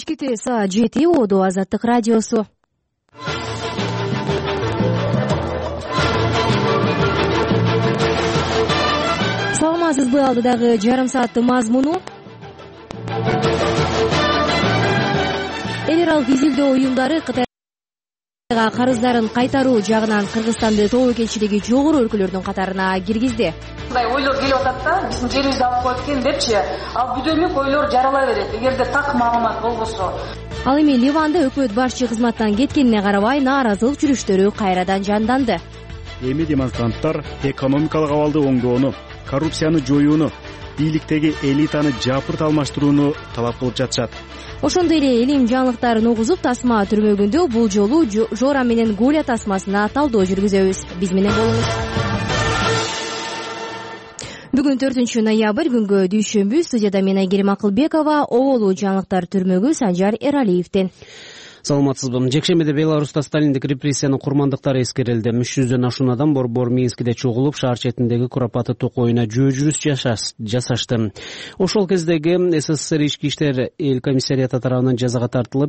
Кечки саат 7 Оодо Азаттык радиосу. Саламатсызбы, алдыдагы жарым сааттын мазмуну. Эл аралык изилдөө уюмдары Кытайга карыздарын кайтаруу жагынан Кыргызстанды тобокелчилиги жогору өлкөлөрдүн катарына киргизди. Мындай ойлор келип атат да, биздин жерибизди алып коет экен депчи, ал бүдөмүк ойлор жарала берет эгерде так маалымат болбосо. Ал эми Ливанда өкмөт башчы кызматтан кеткенине карабай нааразылык жүрүштөрү кайрадан жанданды. Эми демонстранттар экономикалык абалды оңдоону, коррупцияны жоюуну, бийликтеги элитаны жапырт алмаштырууну талап кылып жатышат. Ошондой эле илим жаңылыктарын угузуп, тасма түрмөгүндө бул жолу Жора менен Гуля тасмасына талдоо жүргүзөбүз. Биз менен болуңуз. Бүгүн 4 ноябрь күнгө дүйшөмбү. Студияда мен Айгерим Акылбекова, оболу жаңылыктар түрмөгү Санжар Эралиевден. Саламатсызбы. Жекшембиде Беларуста сталиндик репрессиянын курмандыктары эскерилди. 300дөн ашуун адам борбор Минскиде чогулуп, шаар четиндеги Куропаты токойуна жөө жүрүш жасашты. Ошол кездеги СССР ички иштер эл комиссариаты тарабынан жазага тартылып,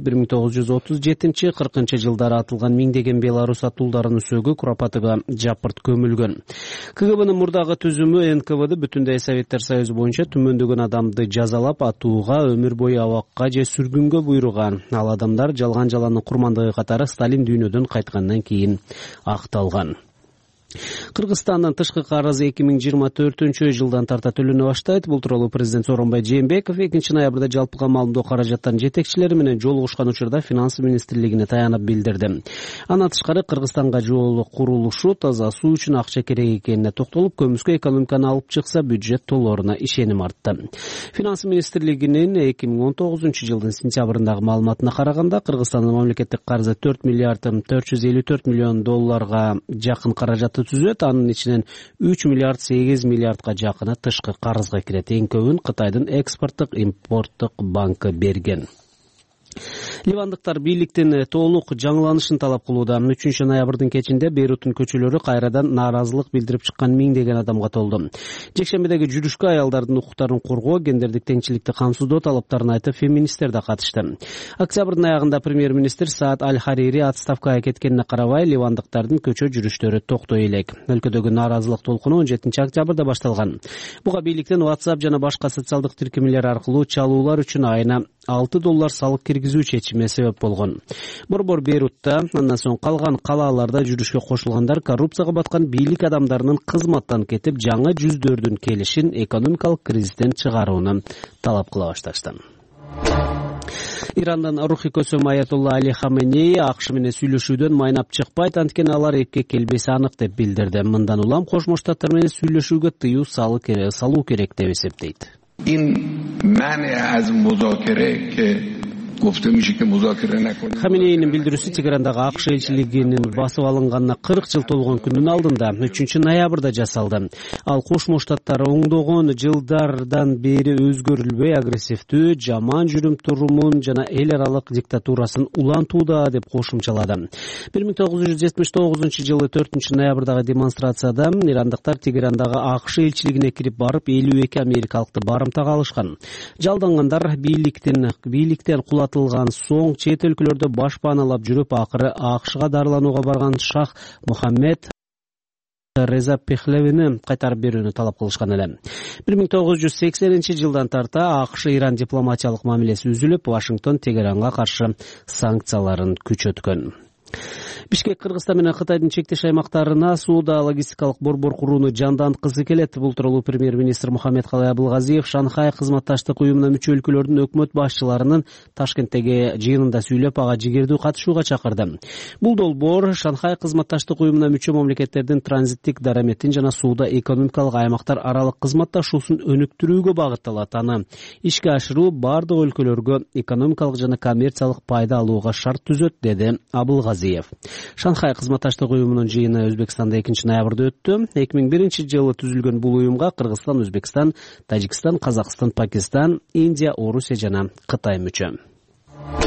1937-40 жылдары атылган миңдеген беларус атуулдарынын сөөгү Куропатыга жапырт көмүлгөн. КГБнын мурдагы түзүмү НКВД бүтүндөй Советтер Союзу боюнча түмөндөгөн адамды жазалап, атууга, өмүр бою абакка же сүргүнгө буйруган. Ал адамдар жалган-жаланын курмандыгы катары Сталин дүйнөдөн кайткандан кийин акталган. Кыргызстандын тышкы карызы 2024 жылдан тарта төлөнө баштайт. Бул тууралуу президент Сооронбай Жээнбеков 2 ноябрда жалпыга маалымдоо каражаттарын жетекчилери менен жолугушкан учурда финанс министрлигине таянып билдирди. Андан тышкары Кыргызстанга жол курулушу, таза суу үчүн акча керек экенине токтолуп, көмүскө экономиканы алып чыкса бюджет толоруна ишеним артты. Финанс министрлигинин 2019 жылдын сентябрындагы маалыматына караганда, Кыргызстандын мамлекеттик карызы 4 миллиард 454 миллион долларга жакын каражатты түзөт. Анын ичинен 3 миллиард 8 миллиардга жакыны тышкы карызга кирет. Эң көбүн Кытайдын экспорттук импорттук банкы берген. Ливандыктар бийликтин толук жаңыланышын талап кылууда. 3 ноябрдын кечинде Бейруттун көчөлөрү кайрадан нааразылык билдирип чыккан миңдеген адамга толду. Жекшембидеги жүрүшкө аялдардын укуктарын коргоо, гендердик теңчиликти камсыздоо талаптарын айтып, феминисттер да катышты. Октябрдын аягында премьер-министр Саад Аль-Харири отставкага кеткенине карабай, ливандыктардын көчө жүрүштөрү токтой элек. Өлкөдөгү нааразылык толкуну 17 октябрда башталган. Буга бийликтен WhatsApp жана башка социалдык тиркемелер аркылуу чалуулар үчүн айына $6 салык киргизүү чечими себеп болгон. Борбор Бейрутта, андан соң калган калааларда жүрүшкө кошулгандар коррупцияга баткан бийлик адамдарынын кызматтан кетип, жаңы жүздөрдүн келишин экономикалык кризистен чыгарууну талап кыла башташты. Ирандын рухий көсөм Аятолла Али Хаменеи АКШ менен сүйлөшүүдөн майнап чыкпайт, анткени алар эпке келбеси анык деп билдирди. Мындан улам Кошмо Штаттар менен сүйлөшүүгө тыюу салуу керек деп эсептейт. Хаменейнин билдирүүсү Тегерандагы АКШ элчилигинин басып алынганына 40 жыл толгон күндүн алдында 3 ноябрда жасалды. Ал Кошмо Штаттар оңдогон жылдардан бери өзгөрүлбөй агрессивдүү, жаман жүрүм-турумун жана эл аралык диктатурасын улантууда деп кошумчалады. 1979 жылы 4 ноябрдагы демонстрацияда ирандыктар Тегерандагы АКШ элчилигине кирип барып 52 америкалыкты барымтага алышкан. Жалдангандар бийликтен кулатылган соң чет өлкөлөрдө баш пааналап жүрүп, акыры АКШга дарыланууга барган Шах Мухаммед Реза Пехлевини кайтарып берүүнү талап кылышкан эле. 1980 жылдан тарта АКШ Иран дипломатиялык мамилеси үзүлүп, Вашингтон Тегеранга каршы санкцияларын күчөткөн. Бишкек Кыргызстан менен Кытайдын чектеш аймактарына сууда логистикалык борбор курууну жанданткысы келет. Бул тууралуу премьер-министр Мухаммедкалый Абылгазиев Шанхай кызматташтык уюмуна мүчө өлкөлөрдүн өкмөт башчыларынын Ташкенттеги жыйынында сүйлөп, ага жигердүү катышууга чакырды. Бул долбоор Шанхай кызматташтык уюмуна мүчө мамлекеттердин транзиттик дараметин жана сууда экономикалык аймактар аралык кызматташуусун өнүктүрүүгө багытталат. Аны ишке ашыруу бардык өлкөлөргө экономикалык жана коммерциялык пайда алууга шарт түзөт, деди Абылгазиев. Шанхай кызматташтык уюмунун жыйыны Өзбекстанда 2 ноябрда өттү. 2001 жылы түзүлгөн бул уюмга Кыргызстан, Өзбекстан, Тажикстан, Казакстан, Пакистан, Индия, Орусия жана Кытай мүчө.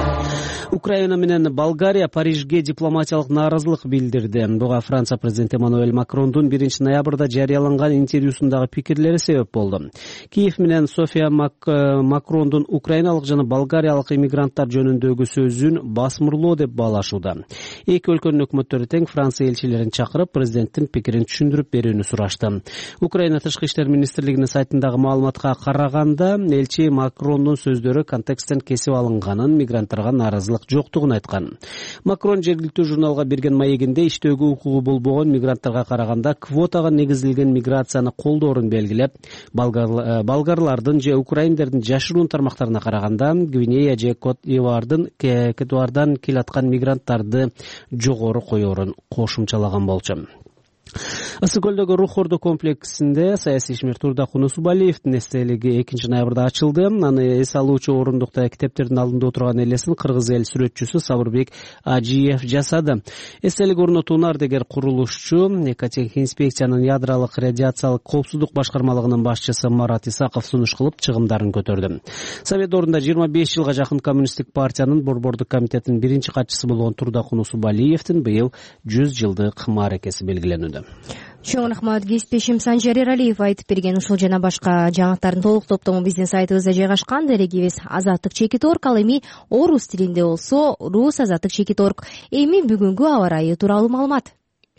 Украина менен Болгария Парижге дипломатиялык нааразылык билдирди. Буга Франция президенти Эммануэль Макрондун 1-ноябрда жарыяланган интервьюсундагы пикирлери себеп болду. Киев менен София Макрондун украиналык жана болгариялык иммигранттар жөнүндөгү сөзүн басмырлоо деп баалашууда. Эки өлкөнүн өкмөттөрү тең Франция элчилерин чакырып, президенттин пикирин түшүндүрүп берүүнү сурашты. Украина Тышкы иштер министрлигинин сайтындагы маалыматка караганда, элчи Макрондун сөздөрү контексттен кесип алынганын, мигранттарга нааразылык жоктугун айткан. Макрон жергиликтүү журналга берген маегинде иштөөгө укугу болбогон мигранттарга караганда квотага негизилген миграцияны колдоорун белгилеп, болгарлардын же украиндердин жашыруун тармактарына караганда Гвинея же Кот-д'Ивуардан келаткан мигранттарды жогору коёрун кошумчалаган болчу. Ысык көлдөгү Рух Ордо комплексинде саясий ишмер Турдак Унусубалиевдин эстелиги 2-ноябрда ачылды. Аны эс алуучу орундукта китептердин алдында отурган элесин кыргыз эл сүрөтчүсү Сабырбек Ажиев жасады. Эстелик орнотууну ардегер курулушчу Экотехинспекциянын ядролук радиациялык коопсуздук башкармалыгынын башчысы Марат Исаков сунуш кылып чыгымдарын көтөрдү. Совет ордунда 25 жылга жакын коммунисттик партиянын борбордук комитетинин биринчи катчысы болгон Турдак Унусубалиевдин быйыл 100 жылдык мааракеси белгиленүүдө. Чоң рахмат. Кесиптешим Санжар Эралиев айтып берген ушул жана башка жаңылыктардын толук топтому биздин сайтыбызда жайгашкан. Дарегибиз Азаттык Чекит.орг, ал эми орус тилинде болсо Рус Азаттык Чекит.орg. Эми бүгүнкү аба ырайы тууралуу маалымат.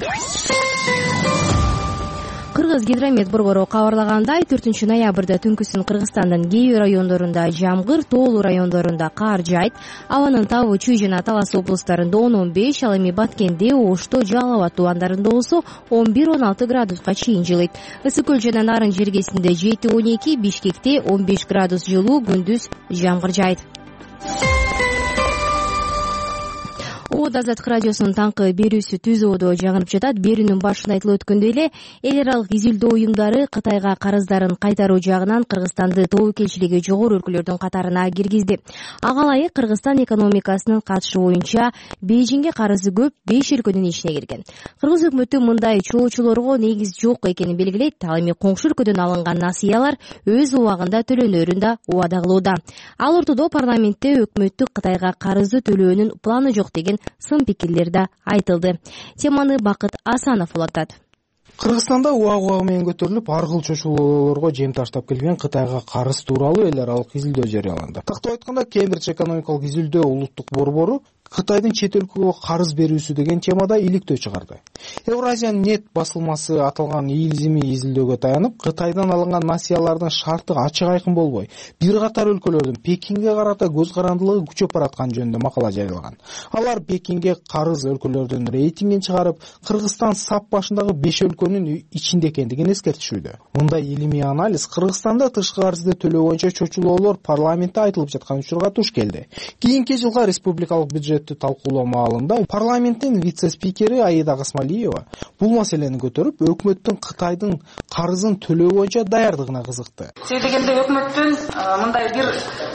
Кыргыз гидромет борбору кабарлагандай, 4-ноябрда түнкүсүн Кыргызстандын кээ бир райондорунда жамгыр, тоолуу райондорунда кар жайт. Абанын Табы, Чүй жана Талас облустарында 10-15, ал эми Баткенде, Ошто, Жалал Абад тубандарында болсо 11-16 градуска чейин жылыйт. Ысык көл жана Нарын жергесинде 7-12, Бишкекте 15 градус жылуу, күндүз жамгыр жайт. Азаттык радиосунун таңкы берүүсү түзүүдө жаңырып жатат. Берүүнүн башында айтылып өткөндөй эле, эл аралык изилдөө уюмдары Кытайга карыздарын кайтаруу жагынан Кыргызстанды тобокелчилиги жогору өлкөлөрдүн катарына киргизди. Ага ылайык Кыргызстан экономикасынын катышы боюнча Бейжиңге карызы көп 5 өлкөнүн ичине кирген. Кыргыз өкмөтү мындай чоочулорго негиз жок экенин белгилейт. Ал эми коңшу өлкөдөн алынган насыялар өз убагында төлөнөрүн да убада кылууда. Ал ортодо парламентте өкмөттү Кытайга карызды төлөөнүн планы жок деген сын пикирлер да айтылды. Теманы Бакыт Асанов улантат. Кыргызстанда убак менен көтөрүлүп, ар кыл чочулоолорго жем таштап келген Кытайга карыз тууралуу эл аралык изилдөө жарыяланды. Тактап айтканда, Кембридж экономикалык изилдөө улуттук борбору Кытайдын чет өлкөгө карыз берүүсү деген темада иликтөө чыгарды. Евразиан нет басылмасы аталган илизими изилдөөгө таянып, Кытайдан алынган насыялардын шарты ачык айкын болбой, бир катар өлкөлөрдүн Пекинге карата көз карандылыгы күчөп бараткан жөнүндө макала жарыялаган. Алар Пекинге карыз өлкөлөрдүн рейтингин чыгарып, Кыргызстан сап башындагы 5 өлкөнүн ичинде экендигин эскертишүүдө. Мындай илимий анализ Кыргызстанда тышкы карызды төлөө боюнча чочулоолор парламентте айтылып жаткан учурга туш келди. Кийинки жылга республикалык бюджет талкуулоо маалында парламенттин вице-спикери Аида Гасмалиева бул маселени көтөрүп, өкмөттүн Кытайдын карызын төлөө боюнча даярдыгына кызыкты. Дегенде өкмөттүн мындай бир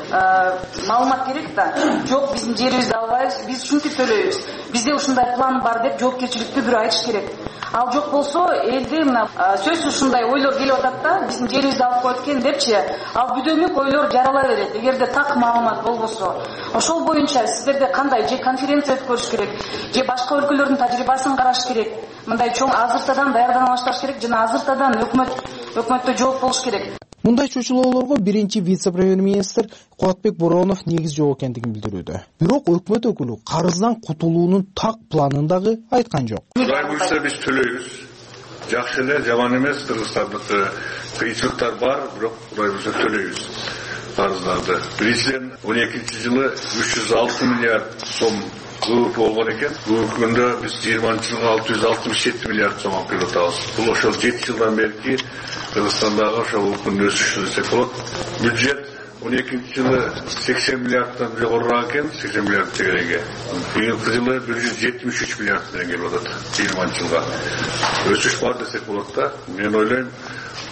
маалымат керек да. Жок, биздин жерибизди албайбыз, биз ушинтип төлөйбүз. Бизде ушундай план бар деп жоопкерчиликтүү бирөө айтыш керек. Ал жок болсо, элде мына сөзсүз ушундай ойлор келип атат да, биздин жерибизди алып коет экен депчи, ал бүдөмүк ойлор жарала берет. Эгерде так маалымат болбосо, ошол боюнча сиздерде кандай же конференция өткөрүш керек, же башка өлкөлөрдүн тажрыйбасын караш керек. Мындай чоң азыртадан даярданып башташ керек жана азыртадан өкмөттө жооп болуш керек. Мындай чочулоолорго биринчи вице-премьер-министр Кубатбек Бороонов негиз жок экендигин билдирүүдө. Бирок өкмөт өкүлү карыздан кутулуунун так планын дагы айткан жок. Кудай буйрса биз төлөйбүз. Жакшы эле, жаман эмес. Кыргызстандыкы кыйынчылыктар бар, бирок Кудай буйрса төлөйбүз карыздарды. Биринчиден 12-жылы 306 миллиард сом көп болгон экен. Бүгүнкү күндө биз 20-жылга 667 миллиард сом алып келип атабыз. Бул ошол 7 жылдан берки Кыргызстандагы ошол улуттун өсүшү десек болот. Бюджет 12-жылы 80 миллиардтан жогорураак экен, 80 миллиард тегереңге. Быйылкы жылы 173 миллиард тегереңге келип атат. 20 жылга өсүш бар десек болот да. Мен ойлойм,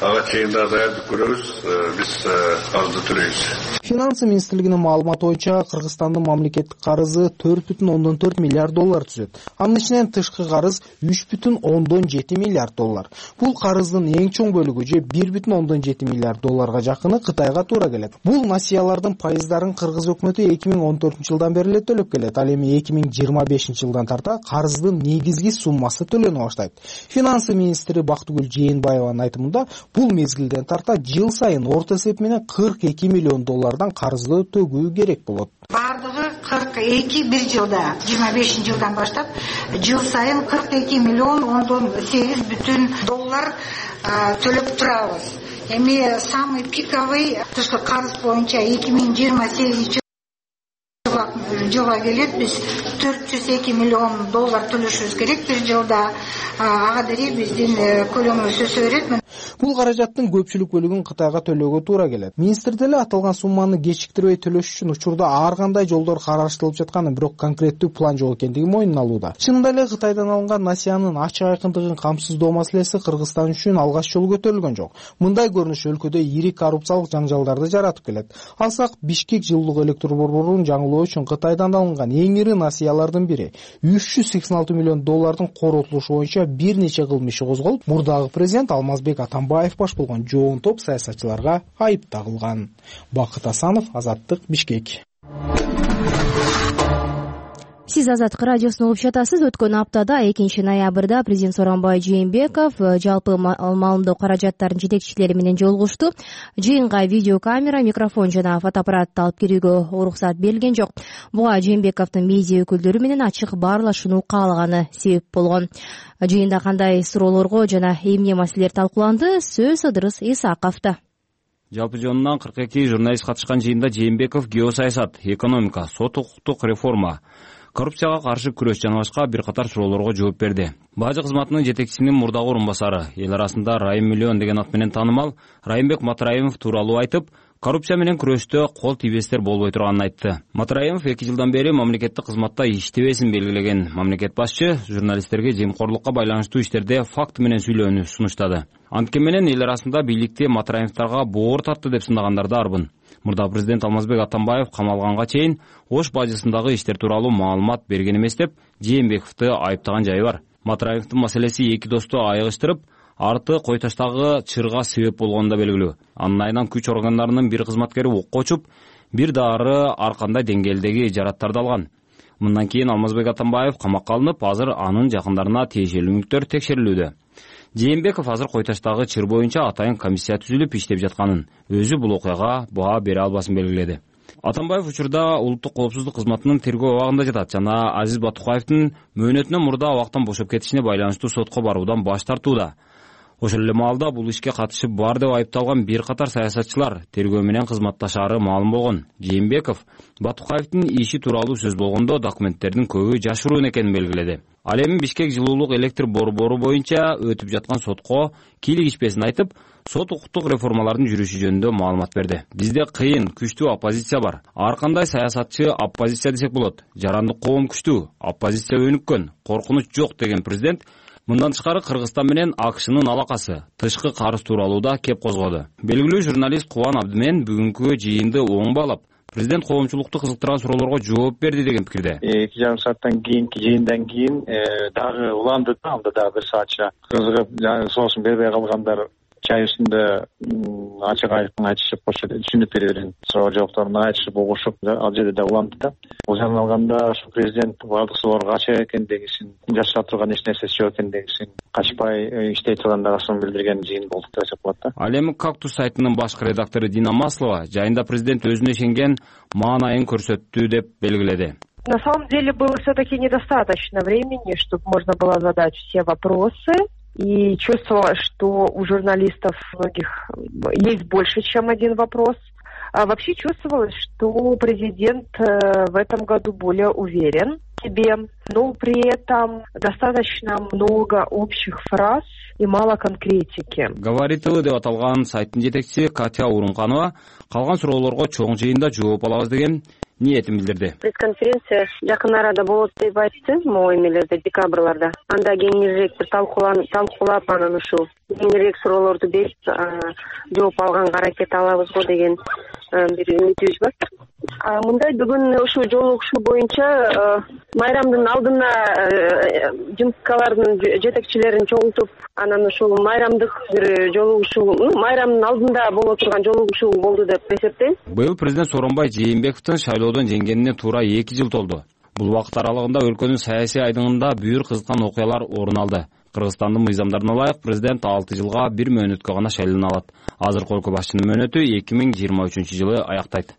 ага чейин даярдык көрөбүз. Биз карызды төлөйбүз. Финансы министрлигинин маалыматы боюнча Кыргызстандын мамлекеттик карызы 4,4 миллиард доллар түзөт. Анын ичинен тышкы карыз 3,7 миллиард доллар. Бул карыздын эң чоң бөлүгү же 1,7 миллиард долларга жакыны Кытайга туура келет. Бул насыялардын пайыздарын Кыргыз өкмөтү 2014 жылдан бери эле төлөп келет. Ал эми 2025 жылдан тарта карыздын негизги суммасы төлөнө баштайт. Финансы министри Бактыгүл Жээнбаеванын айтымында бул мезгилден тарта жыл сайын орто эсеп менен 42 миллион доллардан карызды өтөгүү керек болот. Бардыгы 42 бир жылда 25 жылдан баштап жыл сайын 42 миллион 18 бүтүн доллар төлөп турабыз. Эми самый пиковый тышкы карыз боюнча 2028 жылга келет. Биз 402 миллион доллар төлөшүбүз керек бир жылда. Ага дере биздин көлөмүбүз өсө берет. Бул каражаттын көпчүлүк бөлүгүн Кытайга төлөөгө туура келет. Министр деле аталган сумманы кечиктирбей төлөш үчүн учурда ар кандай жолдор караштырылып жатканын, бирок конкреттүү план жок экендигин мойнуна алууда. Чынында эле Кытайдан алынган насыянын ачык айкындыгын камсыздоо маселеси Кыргызстан үчүн алгач жолу көтөрүлгөн жок. Мындай көрүнүш өлкөдө ири коррупциялык жаңжалдарды жаратып келет. Алсак, Бишкек жылуулук электр борборун жаңылоо үчүн Кытайдан алынган эң ири насыялардын бири 386 миллион доллардын коротулушу боюнча бир нече кылмыш иши козголуп, мурдагы президент Алмазбек Атамбаев баш болгон жоон топ саясатчыларга айып тагылган. Бакыт Асанов, Азаттык, Бишкек. Сиз Азаттык радиосун угуп жатасыз. Өткөн аптада 2 ноябрда президент Сооронбай Жээнбеков жалпы маалымдоо каражаттарынын жетекчилери менен жолугушту. Жыйынга видеокамера, микрофон жана фотоаппаратты алып кирүүгө уруксат берилген жок. Буга Жээнбековдун медиа өкүлдөрү менен ачык баарлашууну каалаганы себеп болгон. Жыйында кандай суроолорго жана эмне маселелер талкууланды? Сөз Ыдырыс Исаковдо. Жалпы жонунан 42 журналист катышкан жыйында Жээнбеков геосаясат, экономика, сот укуктук реформа, коррупцияга каршы күрөш жана башка бир катар суроолорго жооп берди. Бажы кызматынын жетекчисинин мурдагы орун басары, эл арасында Райым Миллион деген ат менен таанымал Райымбек Матраимов тууралуу айтып, коррупция менен күрөштө кол тийбестер болбой турганын айтты. Матраимов 2 жылдан бери мамлекеттик кызматта иштебесин белгилеген мамлекет башчы журналисттерге жемкорлукка байланыштуу иштерде факт менен сүйлөөнү сунуштады. Анткени менен эл арасында бийликти Матраимовторго боор тартты деп сындагандары да арбын. Мурда президент Алмазбек Атамбаев камалганга чейин Ош бажысындагы иштер тууралуу маалымат берген эмес деп Жээнбековду айыптаган жайы бар. Матраимовдун маселеси эки досту айыгыштырып, арты Койташтагы чырга себеп болгону да белгилүү. Анын айынан күч органдарынын бир кызматкери окко учуп, бир дары ар кандай деңгээлдеги жараттарды алган. Мындан кийин Алмазбек Атамбаев камакка алынып, азыр анын жакындарына тиешелүүлүктөр текшерилүүдө. Жээнбеков азыр Койташтагы чыр боюнча атайын комиссия түзүлүп иштеп жатканын, өзү бул окуяга баа бере албасын белгиледи. Атамбаев учурда улуттук коопсуздук кызматынын тергөө абагында жатат жана Азиз Батукаевдин мөөнөтүнөн мурда абактан бошоп кетишине байланыштуу сотко баруудан баш тартууда. Ошол эле маалда бул ишке катышып бар деп айыпталган бир катар саясатчылар тергөө менен кызматташаары маалым болгон. Жээнбеков Батукаевдин иши тууралуу сөз болгондо документтердин көбү жашыруун экенин белгиледи. Ал эми Бишкек жылуулук электр борбору боюнча өтүп жаткан сотко кийлигишпесин айтып, сот укуктук реформалардын жүрүшү жөнүндө маалымат берди. Бизде кыйын, күчтүү оппозиция бар. Ар кандай саясатчы оппозиция десек болот. Жарандык коом күчтүү, оппозиция өнүккөн, коркунуч жок деген президент мындан тышкары Кыргызстан менен АКШнын алакасы, тышкы карыз тууралуу да кеп козгоду. Белгилүү журналист Кубан Абдымен бүгүнкү жыйынды оң баалап, президент коомчулукту кызыктырган суроолорго жооп берди деген пикирде. 2,5 сааттан кийинки жыйындан кийин дагы уланды да, анда дагы бир саатча кызыгып, соосын бербей калгандар чай үстүндө ачык айкын айтышып, ошо түшүнүк бере берген суроо жоокторун айтышып, угушуп, ал жерде да уланды да. Бул жактан алганда ушу президент баардык суроолорго ачык экендигин, жашап турган эч нерсеси жок экендигин, качпай иштей тургандасын билдирген жыйын болду деп айтсак болот да. Ал эми Кактус сайтынын башкы редактору Дина Маслова жайында президент өзүнө ишенген маанайын көрсөттү деп белгиледи. На самом деле было все-таки недостаточно времени, чтобы можно было задать все вопросы. И чувствовала, что у журналистов многих есть больше, чем один вопрос. А вообще чувствовалось, что президент в этом году более уверен в себе, но при этом достаточно много общих фраз и мало конкретики. Говорит деп аталган сайттын жетекчиси Катя Урунканова калган суроолорго чоң жыйында жооп алабыз деген ниетин билдирди. Пресс-конференция жакын арада болот деп айтты, могу эмелерде декабрларда. Анда кеңирээк бир талкуулап анан ушул кеңирээк суроолорду берип жооп алганга аракет алабыз го деген бир үмүтүбүз бар. Мындай бүгүн ушул жолугушуу боюнча майрамдын алдына ЖМКлардын жетекчилерин чогултуп, анан ушул майрамдык бир жолугушуу, майрамдын алдында боло турган жолугушуу болду деп эсептейм. Быйыл президент Сооронбай Жээнбековдун шайлоодон жеңгенине туура 2 жыл толду. Бул убакыт аралыгында өлкөнүн саясий айдыңында бүйүр кызыккан окуялар орун алды. Кыргызстандын мыйзамдарына ылайык президент 6 жылга 1 мөөнөткө гана шайлана алат. Азыркы өлкө башчынын мөөнөтү 2023 жылы аяктайт.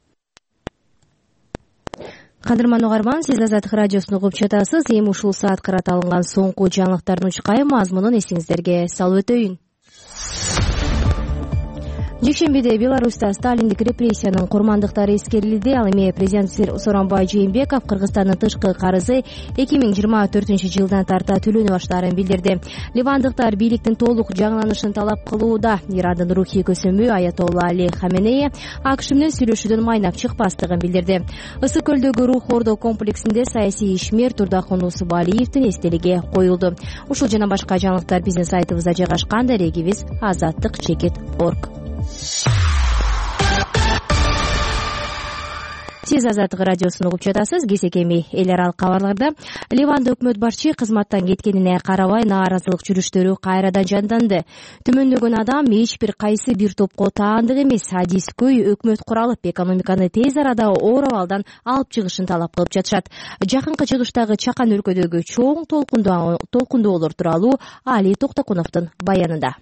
Кадырман угарман, сиз Азаттык радиосун угуп жатасыз. Эми ушул саат караталган соңку жаңылыктардын учкай мазмунун эсиңиздерге салып өтөйүн. Жекшембиде Беларуста сталиндик репрессиянын курмандыктары эскерилди. Ал эми президент Сооронбай Жээнбеков Кыргызстандын тышкы карызы 2024 жылдан тарта төлөнө баштаарын билдирди. Ливандыктар бийликтин толук жаңыланышын талап кылууда. Ирандын рухий көсөмү Аятолла Али Хаменеи АКШ менен сүйлөшүүдөн майнап чыкпастыгын билдирди. Ысык көлдөгү Рух Ордо комплексинде саясий ишмер Турдахун Усубалиевдин эстелиги коюлду. Ушул жана башка жаңылыктар биздин сайтыбызда жайгашкан. Дарегибиз azаттык.org. Сиз Азаттык радиосун угуп жатасыз. Кесекеми эл аралык кабарларда Ливанда өкмөт башчы кызматтан кеткенине карабай нааразылык жүрүштөрү кайрадан жанданды. Түмөндөгөн адам эч бир кайсы бир топко таандык эмес, адискөй өкмөт куралып, экономиканы тез арада оор абалдан алып чыгышын талап кылып жатышат. Жакынкы чыгыштагы чакан өлкөдөгү чоң толкундоолор тууралуу Али Токтокуновдун баянында.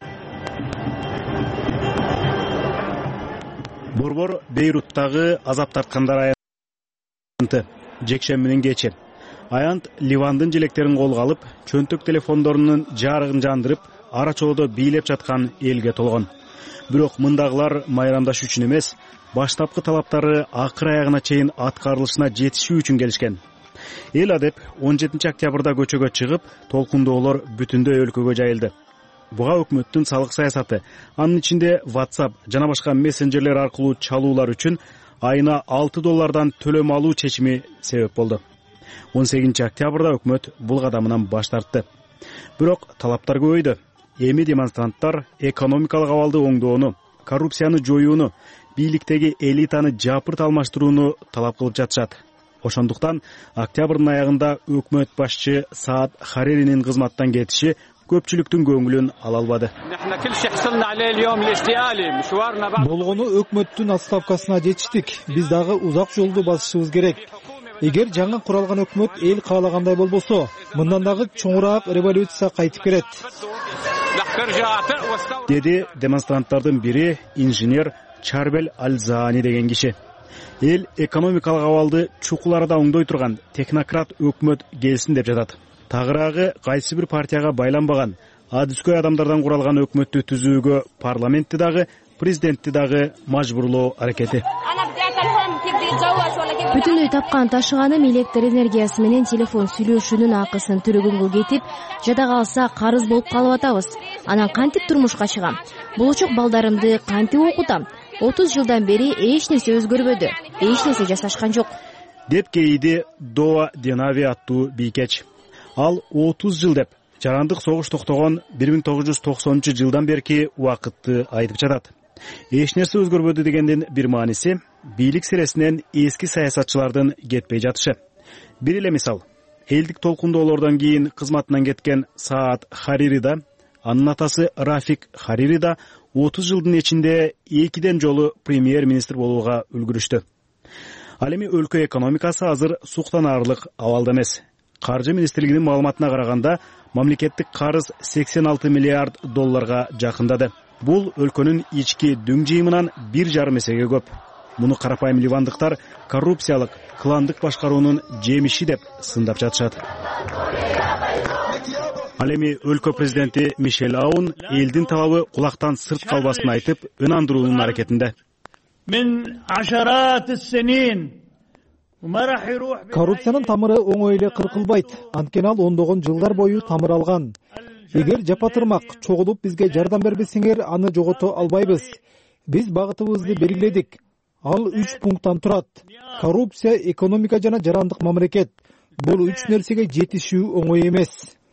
Борбор Бейруттагы азап тарткандар аянты жекшембинин кечи. Аянт Ливандын желектерин колго алып, чөнтөк телефондорунун жарыгын жандырып, ара чоодо бийлеп жаткан элге толгон. Бирок мындагылар майрамдаш үчүн эмес, баштапкы талаптары акыр аягына чейин аткарылышына жетишүү үчүн келишкен. Эл адеп 17 октябрда көчөгө чыгып, толкундоолор бүтүндөй өлкөгө жайылды. Буга өкмөттүн салык саясаты, анын ичинде WhatsApp жана башка мессенджерлер аркылуу чалуулар үчүн айына $6 төлөм алуу чечими себеп болду. 18 октябрда өкмөт бул кадамынан баш тартты. Бирок талаптар көбөйдү. Эми демонстранттар экономикалык абалды оңдоону, коррупцияны жоюуну, бийликтеги элитаны жапырт алмаштырууну талап кылып жатышат. Ошондуктан октябрдын аягында өкмөт башчы Саад Хариринин кызматтан кетиши көпчүлүктүн көңүлүн ала албады. Болгону өкмөттүн отставкасына жетиштик. Биз дагы узак жолду басышыбыз керек. Эгер жаңы куралган өкмөт эл каалагандай болбосо, мындан дагы чоңураак революция кайтып келет. Деди демонстранттардын бири инженер Чарбел Аль-Заани деген киши. Эл экономикалык абалды чукул арада оңдой турган технократ өкмөт келсин деп жатат. Тагыраагы кайсы бир партияга байланбаган, адискөй адамдардан куралган өкмөттү түзүүгө парламентти дагы, президентти дагы мажбурлоо аракети. Бүтүндөй тапкан ташыганым электр энергиясы менен телефон сүйлөшүүнүн акысын түрөгөнгө кетип, жада калса карыз болуп калып атабыз. Анан кантип турмушка чыгам? Болочок балдарымды кантип окутам? 30 жылдан бери эч нерсе өзгөрбөдү, эч нерсе жасашкан жок, деп кейиди Доа Денави аттуу бийкеч. Ал 30 жыл деп жарандык согуш токтогон 1990 жылдан берки убакытты айтып жатат. Эч нерсе өзгөрбөдү дегендин бир мааниси бийлик сиресинен эски саясатчылардын кетпей жатышы. Бир эле мисал, элдик толкундоолордон кийин кызматынан кеткен Саад Харири да, анын атасы Рафик Харири да 30 жылдын ичинде 2 жолу премьер-министр болууга үлгүрүштү. Ал эми өлкө экономикасы азыр суктанаарлык абалда эмес. Каржы министрлигинин маалыматына караганда, мамлекеттик карыз $86 миллиард жакындады. Бул өлкөнүн ички дүң жыйымынан 1,5 эсеге көп. Муну карапайым ливандыктар коррупциялык, кландык башкаруунун жемиши деп сындап жатышат. Ал эми өлкө президенти Мишель Аун элдин талабы кулактан сырт калбасын айтып, өн андыруунун аракетинде. Коррупциянын тамыры оңой эле кыркылбайт. Анткени ал ондогон жылдар бою тамыр алган. Эгер жапатырмак чогулуп бизге жардам бербесеңер, аны жогото албайбыз. Биз багытыбызды белгиледик. Ал 3 пункттан турат. Коррупция, экономика жана жарандык мамлекет. Бул 3 нерсеге жетишүү оңой эмес.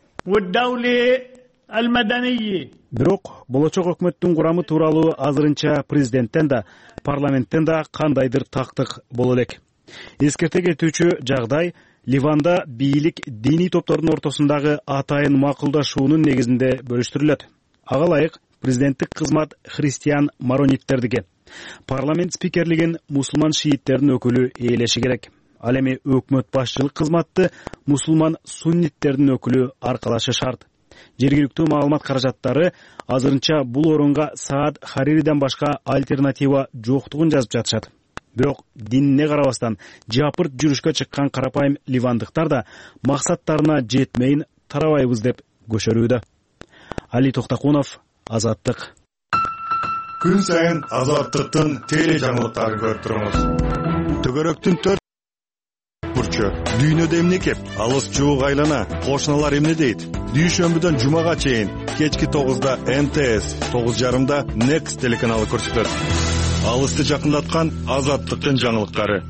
Бирок болочок өкмөттүн курамы тууралуу азырынча президенттен да, парламенттен да кандайдыр тактык боло элек. Эскерте кетүүчү жагдай Ливанда бийлик диний топтордун ортосундагы атайын макулдашуунун негизинде бөлүштүрүлөт. Ага ылайык президенттик кызмат христиан марониттердики. Парламент спикерлигин мусулман шииттердин өкүлү ээлеши керек. Ал эми өкмөт башчылык кызматты мусулман сунниттердин өкүлү аркалашы шарт. Жергиликтүү маалымат каражаттары азырынча бул орунга Саад Харириден башка альтернатива жоктугун жазып жатышат. Бирок динине карабастан жапырт жүрүшкө чыккан карапайым ливандыктар да максаттарына жетмейин тарабайбыз деп көшөрүүдө. Али Токтакунов, Азаттык. Күн сайын Азаттыктын теле жаңылыктарын көрүп туруңуз. Төгөрөктүн 4 бурчу, дүйнөдө эмне кеп, алыс жуук айлана, кошуналар эмне дейт? Дүйшөмбүдөн жумага чейин кечки 9да МТС, 9:30да Next телеканалы көрсөтөт. Алысты жакындаткан Азаттыктын жаңылыктары.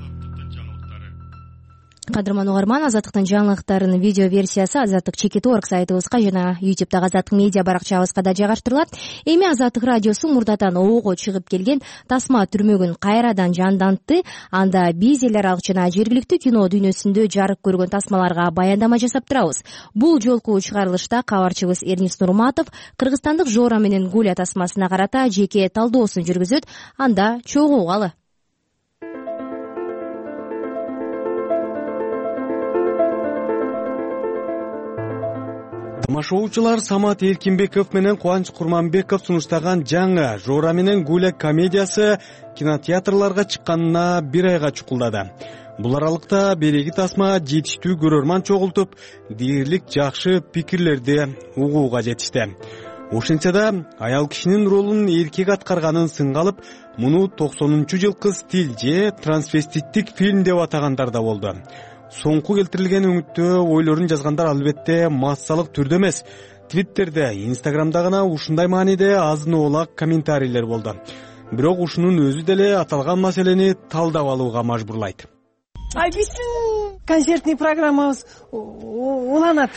Кадырман угарман, Азаттыктын жаңылыктарынын видео версиясы azattik.org сайтыбызга жана YouTube'дагы Азаттык медиа баракчабызга да жайгаштырылат. Эми Азаттык радиосу мурдатан ого чыгып келген тасма түрмөгүн кайрадан жандантты. Анда биз эл аралык жана жергиликтүү кино дүйнөсүндө жарык көргөн тасмаларга баяндама жасап турабыз. Бул жолку чыгарылышта кабарчыбыз Эрнис Нурматов кыргызстандык Жора менен Гуля тасмасына карата жеке талдоосун жүргүзөт. Анда чогуу угалы. Тамашоочулар, Самат Эркинбеков менен Кубаныч Курманбеков сунуштаган жаңы Жора менен Гуля комедиясы кинотеатрларга чыкканына 1 айга чукулдады. Бул аралыкта береги тасма жетиштүү көрөрман чогултуп, дээрлик жакшы пикирлерди угууга жетишти. Ошентсе да аял кишинин ролун эркек аткарганын сынга алып, муну 90-жылкы стиль же трансвеститтик фильм деп атагандар да болду. Соңку келтирилген өңүттө ойлорун жазгандар албетте массалык түрдө эмес. Твиттерде, Инстаграмда гана ушундай мааниде азын-оолак комментарийлер болду. Бирок ушунун өзү деле аталган маселени талдап алууга мажбурлайт. Ай, биздин концертный программабыз уланат.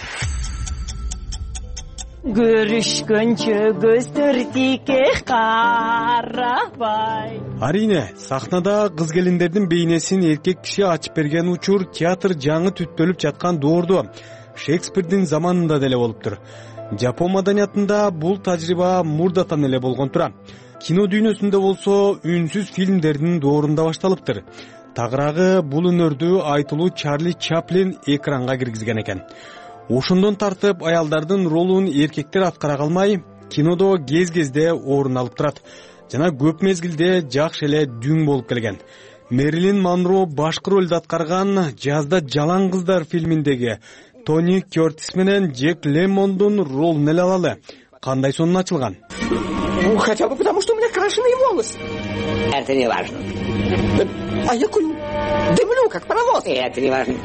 Көрүшкөнчө көздөр тике карабай. Арине, сахнада кыз келиндердин бейнесин эркек киши ачып берген учур театр жаңы түттөлүп жаткан доордо Шекспирдин заманында деле болуптур. Жапон маданиятында бул тажрыйба мурдатан эле болгон тура. Кино дүйнөсүндө болсо үнсүз фильмдердин доорунда башталыптыр. Тагыраагы бул өнөрдү айтылуу Чарли Чаплин экранга киргизген экен. Ошондон тартып аялдардын ролун эркектер аткара калмай, кинодо кез-кезде орун алып турат жана көп мезгилде жакшы эле дүң болуп келген. Мэрилин Монро башкы ролду аткарган Жазда жалаң кыздар фильминдеги Тони Кёртис менен Джек Лемондун ролун эле алалы. Кандай сонун ачылган? Хотя бы потому, что у меня крашеные волосы. Это не важно. А я курю. Дымлю, как паровоз. Это не важно.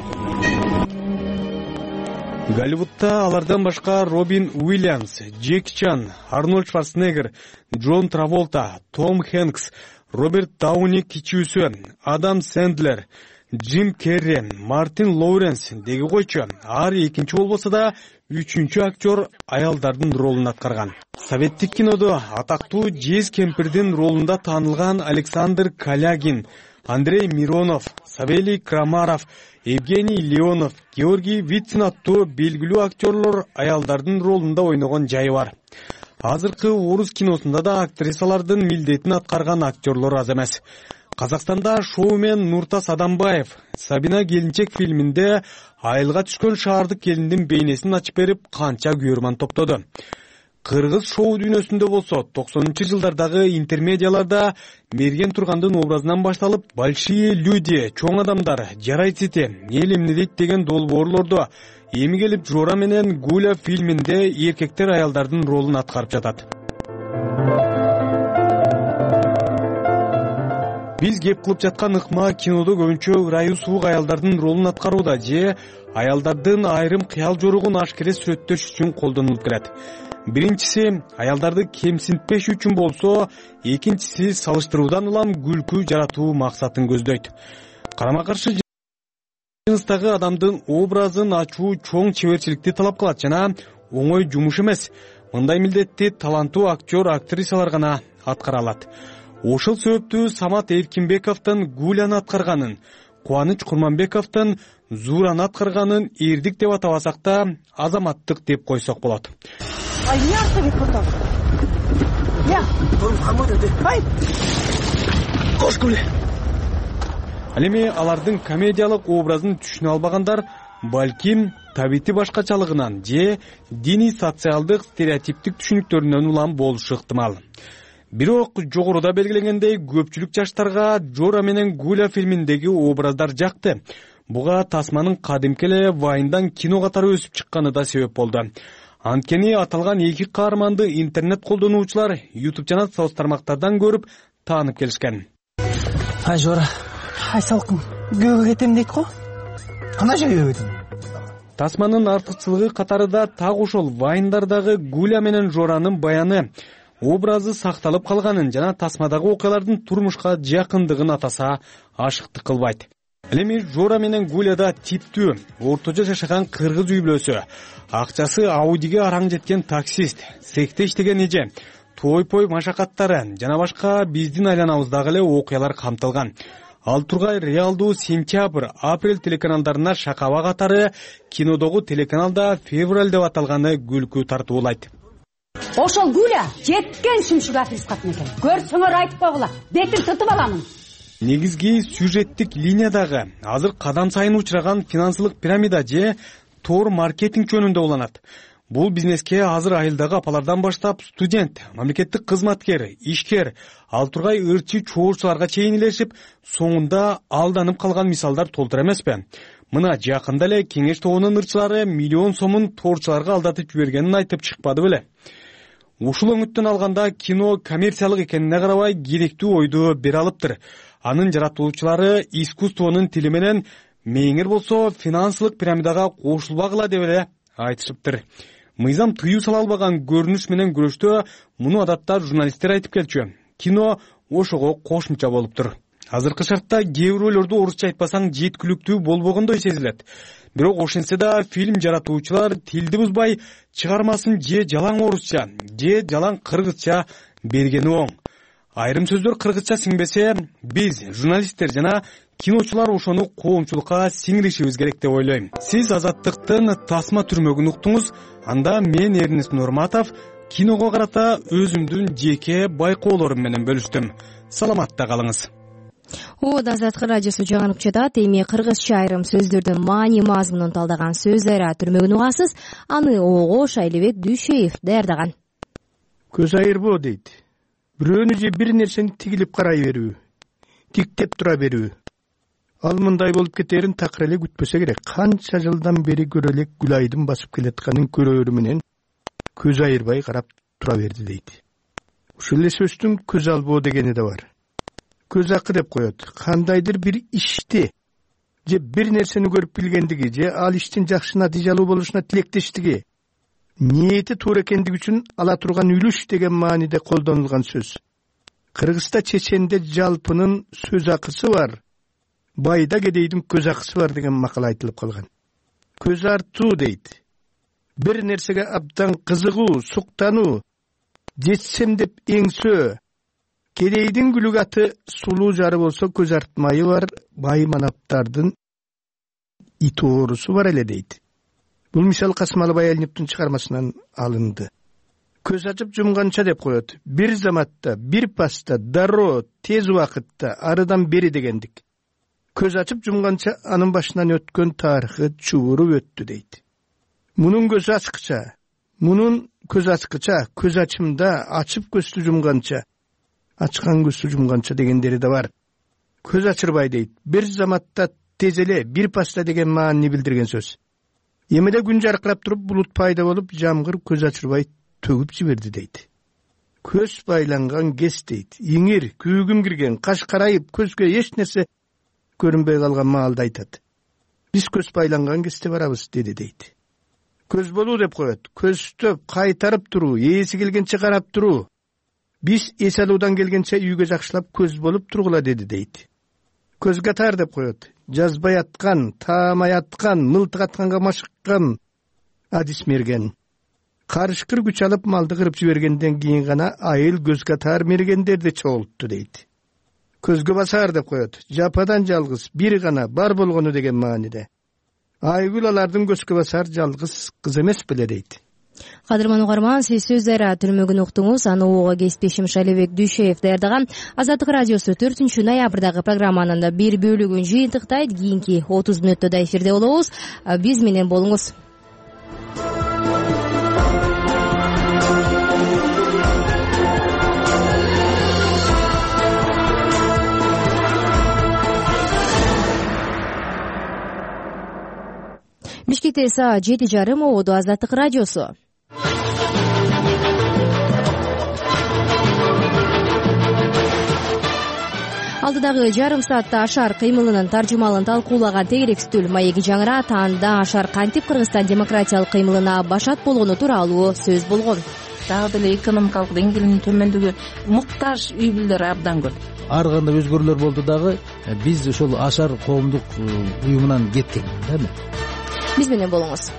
Голливудта алардан башка Робин Уильямс, Джеки Чан, Арнольд Шварценеггер, Джон Траволта, Том Хэнкс, Роберт Дауни кичүүсү, Адам Сэндлер, Джим Керри, Мартин Лоуренс деги койчу ар экинчи болбосо да үчүнчү актер аялдардын ролун аткарган. Советтик кинодо атактуу жез кемпирдин ролунда таанылган Александр Калягин, Андрей Миронов, Савелий Крамаров, Евгений Леонов, Георгий Вицин аттуу белгилүү актерлор аялдардын ролунда ойногон жайы бар. Азыркы орус киносунда да актрисалардын милдетин аткарган актерлор аз эмес. Казакстанда шоумен Нуртас Адамбаев Сабина келинчек фильминде айылга түшкөн шаардык келиндин бейнесин ачып берип канча көрөрман топтоду. Кыргыз шоу дүйнөсүндө болсо 90-жылдардагы интермедиаларда Мерген Тургандын образынан башталып, большие люди, чоң адамдар, жарайсыты, эл эмне дейт деген долбоорлордо эми келип Жора менен Гуля фильминде эркектер аялдардын ролун аткарып жатат. биз кеп кылып жаткан ыкма кинодо көбүнчө ырайы суук аялдардын ролун аткарууда же аялдардын айрым кыял жоругун ашкере сүрөттөш үчүн колдонулуп келет. Биринчиси аялдарды кемсинтпеш үчүн болсо, экинчиси салыштыруудан улам күлкү жаратуу максатын көздөйт. Карама каршы жыныстагы адамдын образын ачуу чоң чеберчиликти талап кылат жана оңой жумуш эмес. Мындай милдетти таланттуу актер, актрисалар гана аткара алат. Ошол себептүү Самат Эркинбековдун Гуляны аткарганын, Кубаныч Курманбековдун Зураны аткарганын эрдик деп атабасак да, азаматтык деп койсок болот. Ал эми алардын комедиялык образын түшүнө албагандар балким табити башкачалыгынан же диний социалдык стереотиптик түшүнүктөрүнөн улам болушу ыктымал. Бирок жогоруда белгиленгендей көпчүлүк жаштарга Жора менен Гуля фильминдеги образдар жакты. Буга тасманын кадимки эле Вайндан кино катары өсүп чыкканы да себеп болду. Анткени аталган эки каарманды интернет колдонуучулар YouTube жана соц тармактардан көрүп таанып келишкен. Ай Жора, ай салкын, көбү кетем дейт го. Кана жайга кетем. Тасманын артыкчылыгы катарында так ошол Вайндардагы Гуля менен Жоранын баяны, образы сакталып калганын жана тасмадагы окуялардын турмушка жакындыгын атаса ашыктык кылбайт. Ал эми Жора менен Гуляда типтүү, орточо жашаган кыргыз үй бүлөсү, акчасы Аудиге араң жеткен таксист, секте иштеген эже, той-пой машакаттары жана башка биздин айланабыздагы эле окуялар камтылган. Ал тургай реалдуу сентябрь, апрель телеканалдарына шакаба катары кинодогу телеканалда февраль деп аталганы күлкү тартуулайт. Ошол Гуля жеткен шымшык аферист экен. Көрсөңөр айтып койгула, бетин тытып аламын. Негизги сюжеттик линиядагы азыр кадам сайын учураган финансылык пирамида же тор маркетинг жөнүндө уланат. Бул бизнеске азыр айылдагы апалардан баштап студент, мамлекеттик кызматкер, ишкер, ал тургай ырчы чоочуларга чейин илешип, соңунда алданып калган мисалдар толтура эмеспи? Мына жакында эле Кеңеш тобунун ырчылары миллион сомун торчуларга алдатып жибергенин айтып чыкпады беле? Ушул өңүттөн алганда кино коммерциялык экенине карабай керектүү ойду бере алыптыр. Анын жаратуучулары искусствонун тили менен мээңер болсо финансылык пирамидага кошулбагыла деп эле айтышыптыр. Мыйзам тыюу сала албаган көрүнүш менен күрөштө муну адатта журналисттер айтып келчү. Кино ошого кошумча болуптур. Азыркы шартта кээ бир ойлорду орусча айтпасаң жеткиликтүү болбогондой сезилет. Бирок ошентсе да фильм жаратуучулар тилди бузбай чыгармасын же жалаң орусча, же жалаң кыргызча бергени оң. Айрым сөздөр кыргызча сиңбесе, биз журналисттер жана киночулар ошону коомчулукка сиңиришибиз керек деп ойлойм. Сиз Азаттыктын Тасма түрмөгүн уктуңуз. Анда мен Эрнест Нурматов киного карата өзүмдүн жеке байкоолорум менен бөлүштүм. Саламатта калыңыз. Азаттык радиосу жаңырып жатат. Эми кыргызча айрым сөздөрдүн маани мазмунун талдаган сөз айра түрмөгүн угасыз. Аны Огош Айлыбек Дүйшеев даярдаган. Көз айырбоо дейт. Бирөөнү же бир нерсени тигилип карай берүү, тиктеп тура берүү. Ал мындай болуп кетерин такыр эле күтпөсө керек. Канча жылдан бери көрө элек Гүлайдын басып келатканын көрөөрү менен көз айырбай карап тура берди дейт. Ушул эле сөздүн көз албоо дегени да бар. Көз акы деп коет. Кандайдыр бир ишти же бир нерсени көрүп билгендиги же ал иштин жакшы натыйжалуу болушуна тилектештиги, ниети туура экендиги үчүн ала турган үлүш деген мааниде колдонулган сөз. Кыргызда чеченде жалпынын сөз акысы бар, байда кедейдин көз акысы бар деген макал айтылып калган. Көз артуу дейт. Бир нерсеге абдан кызыгуу, суктануу, жетсем деп эңсөө. Кедейдин күлүк аты сулуу жары болсо көз артмайы бар, бай манаптардын ит оорусу бар эле дейт. Бул мисал Касымалыбай Алиниптин чыгармасынан алынды. Көз ачып жумганча деп коет. Бир заматта, бир паста, дароо, тез убакытта, арыдан бери дегендик. Көз ачып жумганча анын башынан өткөн тарыхы чубуруп өттү дейт. Мунун көзү ачкыча, мунун көз ачкыча, көз ачымда ачып көздү жумганча, ачкан көздү жумганча дегендери да бар. Көз ачырбай дейт. Бир заматта тез эле, бир паста деген маанини билдирген сөз. Эмеде күн жаркырап туруп булут пайда болуп, жамгыр көз ачырбай төгүп жиберди дейт. көз байланган кез дейт. Иңир, күүгүм кирген, каш карайып, көзгө эч нерсе көрүнбөй калган маалда айтат. Биз көз байланган кезде барабыз, деди дейт. Көз болуу деп коет. Көзтөп, кайтарып туруу, ээси келгенче карап туруу. Биз эс алуудан келгенче үйгө жакшылап көз болуп тургула, деди дейт. Көз катар деп коет. Жазбай аткан, таамай аткан, мылтык атканга машыккан адис мерген. Карышкыр күч алып малды кырып жибергенден кийин гана айыл көз катар мергендерди чогултту дейт. Көзгө басар деп коет. Жападан жалгыз, бир гана бар болгону деген мааниде. Айгүл алардын көзгө басар жалгыз кыз эмес беле дейт. Кадырман угарман, сиз сөз ара түрмөгүн уктуңуз. Аны угууга кесиптешим Шалебек Дүйшеев даярдаган Азаттык радиосу 4 ноябрдагы программанын бир бөлүгүн жыйынтыктайт. Кийинки 30 мүнөттө да эфирде болобуз. Биз менен болуңуз. Бишкекте саат 7:30 ободо Азаттык радиосу. Алдыдагы жарым саатта Ашар кыймылынын таржымалын талкуулаган тегерек стөл маеги жаңырат. Анда Ашар кантип Кыргызстан демократиялык кыймылына башат болгону тууралуу сөз болгон. Дагы деле экономикалык деңгээлинин төмөндүгү муктаж үй бүлөлөр абдан көп. Ар кандай өзгөрүүлөр болду дагы биз ошол Ашар коомдук уюмунан кеттик, эми. Биз менен болуңуз.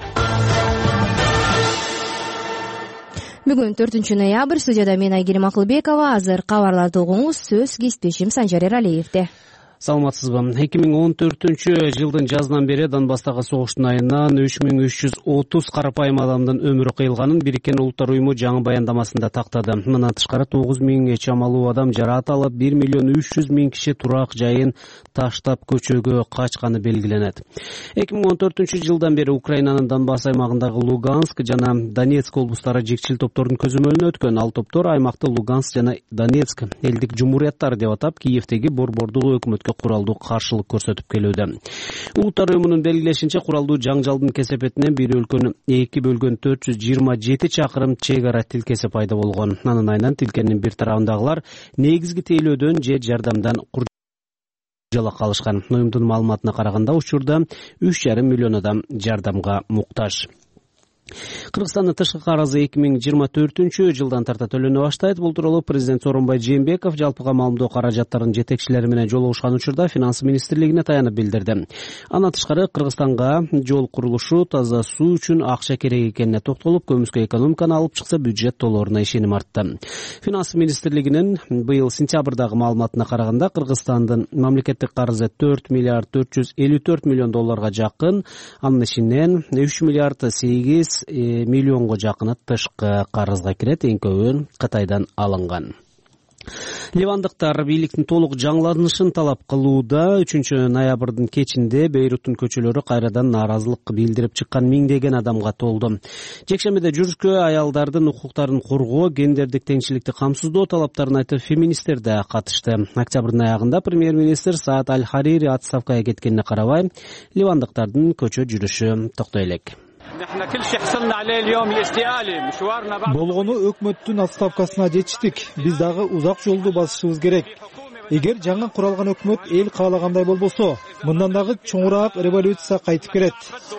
Бүгүн 4 ноябрь, студияда мен Айгерим Акылбекова. Азыр кабарларды угуңуз. Сөз кесиптешим Санжар Эралиевде. Саламатсызбы. 2014 жылдын жазынан бери Донбасстагы согуштун айынан 3330 карапайым адамдын өмүрү кыйылганын Бириккен Улуттар уюму жаңы баяндамасында тактады. Мындан тышкары 9000 чамалуу адам жараат алып, 1.300.000 киши турак жайын таштап көчөгө качканы белгиленет. 2014 жылдан бери Украинанын Донбасс аймагындагы Луганск жана Донецк облустары жекчил топтордун көзөмөлүнө өткөн. Ал топтор аймакты Луганск жана Донецк элдик жумурияттары деп атап, Киевдеги борбордуу өкмөткө куралдуу каршылык көрсөтүп келүүдө. Улуттар уюмунун белгилешинче, куралдуу жаңжалдын кесепетинен бир өлкөнү 2 бөлгөн 427 чакырым чек ара тилкеси пайда болгон. Анын айынан тилкенин бир тарабындагылар негизги тейлөөдөн же жардамдан жалак алышкан. Уюмдун маалыматына караганда, учурда 3,5 миллион адам жардамга муктаж. Кыргызстандын тышкы карызы 2024 жылдан тарта төлөнө баштайт. Бул тууралуу президент Сооронбай Жээнбеков жалпыга маалымдоо каражаттарынын жетекчилери менен жолугушкан учурда Финанс министрлигине таянып билдирди. Андан тышкары Кыргызстанга жол курулушу, таза суу үчүн акча керек экенине токтолуп, көмүскө экономиканы алып чыкса бюджет долларына ишеним артты. Финанс министрлигинин быйыл сентябрдагы маалыматына караганда, Кыргызстандын мамлекеттик карызы 4 миллиард 454 миллион долларга жакын, анын ичинен 3 миллиард 8 миллионго жакыны тышкы карызга кирет, эң көбү Кытайдан алынган. Ливандыктар бийликтин толук жаңыланышын талап кылууда. 3 ноябрдын кечинде Бейруттун көчөлөрү кайрадан нааразылык билдирип чыккан миңдеген адамга толду. Жекшембиде жүрүшкө аялдардын укуктарын коргоо, гендердик теңчиликти камсыздоо талаптарын айтып феминисттер да катышты. Октябрдын аягында премьер-министр Саад Аль-Харири отставкага кеткенине карабай, ливандыктардын көчө жүрүшү токтой элек. Болгону өкмөттүн отставкасына жетиштик. Биз дагы узак жолду басышыбыз керек. Эгер жаңы куралган өкмөт эл каалагандай болбосо, мындан дагы чоңураак революция кайтып келет,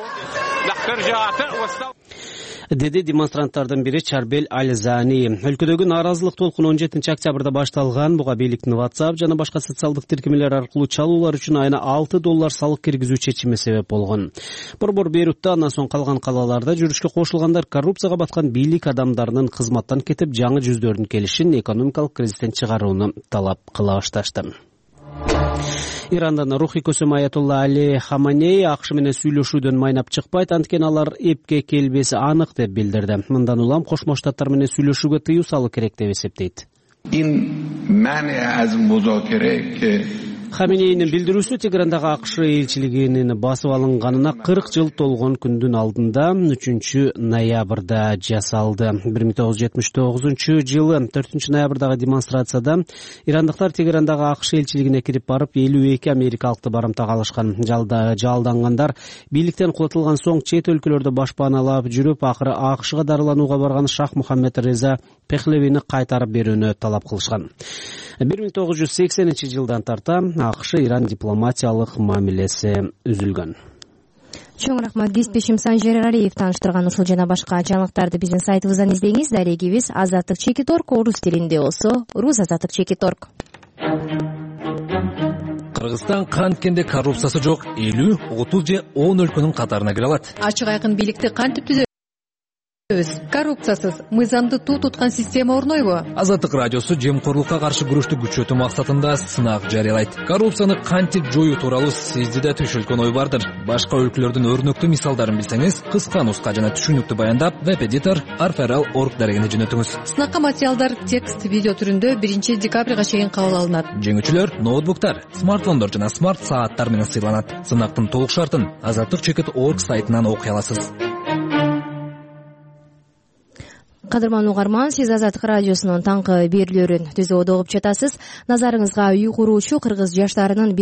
деди демонстранттардын бири Чарбел Аль-Зани. Өлкөдөгү нааразылык толкуну 17 октябрда башталган. Буга бийликтин WhatsApp жана башка социалдык тиркемелер аркылуу чалуулар үчүн айына $6 салык киргизүү чечими себеп болгон. Борбор Бейрутта, андан соң калган калаларда жүрүшкө кошулгандар коррупцияга баткан бийлик адамдарынын кызматтан кетип, жаңы жүздөрдүн келишин, экономикалык кризистен чыгарууну талап кыла башташты. Ирандан рухий көсөм Аятулла Али Хаманей АКШ менен сүйлөшүүдөн майнап чыкпайт, анткени алар эпке келбеси анык деп билдирди. Мындан улам Кошмо Штаттар менен сүйлөшүүгө тыюу салуу керек деп эсептейт. Хаменейнин билдирүүсү Тегерандагы АКШ элчилигинин басып алынганына 40 жыл толгон күндүн алдында 3-ноябрда жасалды. 1979-жылы 4-ноябрдагы демонстрацияда ирандыктар Тегерандагы АКШ элчилигине кирип барып 52 америкалыкты барымтага алышкан. Жалдангандар бийликтен кулатылган соң чет өлкөлөрдө башпаналап жүрүп, акыры АКШга дарыланууга барган Шах Мухаммед Реза Пехлевини кайтарып берүүнү талап кылышкан. 1980-жылдан тарта АКШ Иран дипломатиялык мамилеси үзүлгөн. Чоң рахмат Кеспешим Санжерариев тааныштырган ушул жана башка жаңылыктарды биздин сайтыбыздан издеңиз. Дарегибиз Азаттык Чекиторг, орус тилинде болсо Рус Азаттык Чекиторг. Кыргызстан канткенде коррупциясы жок 50, 30 же 10 өлкөнүн катарына кире алат. Ачык айкын бийликти кантип түзөбүз? Коррупциясыз, мыйзамды туу туткан система орнойбу? Азаттык радиосу жемкорлукка каршы күрөштү күчөтүү максатында сынак жарыялайт. Коррупцияны кантип жоюу тууралуу сизде да түшүлгөн ой бардыр. Башка өлкөлөрдүн өрнөктүү мисалдарын билсеңиз, кыска нуска жана түшүнүктүү баяндап web-editor.arferal.org дарегине жөнөтүңүз. Сынакка материалдар текст, видео түрүндө 1-декабрга чейин кабыл алынат. Жеңүүчүлөр ноутбуктар, смартфондор жана смарт сааттар менен сыйланат. Сынактын толук шартын azattikchekit.org сайтынан окуй аласыз. Кадырман угарман, сиз Азаттык радиосунун таңкы берүүлөрүн түзүүдө угуп жатасыз. Назарыңызга үй куруучу кыргыз жаштарынын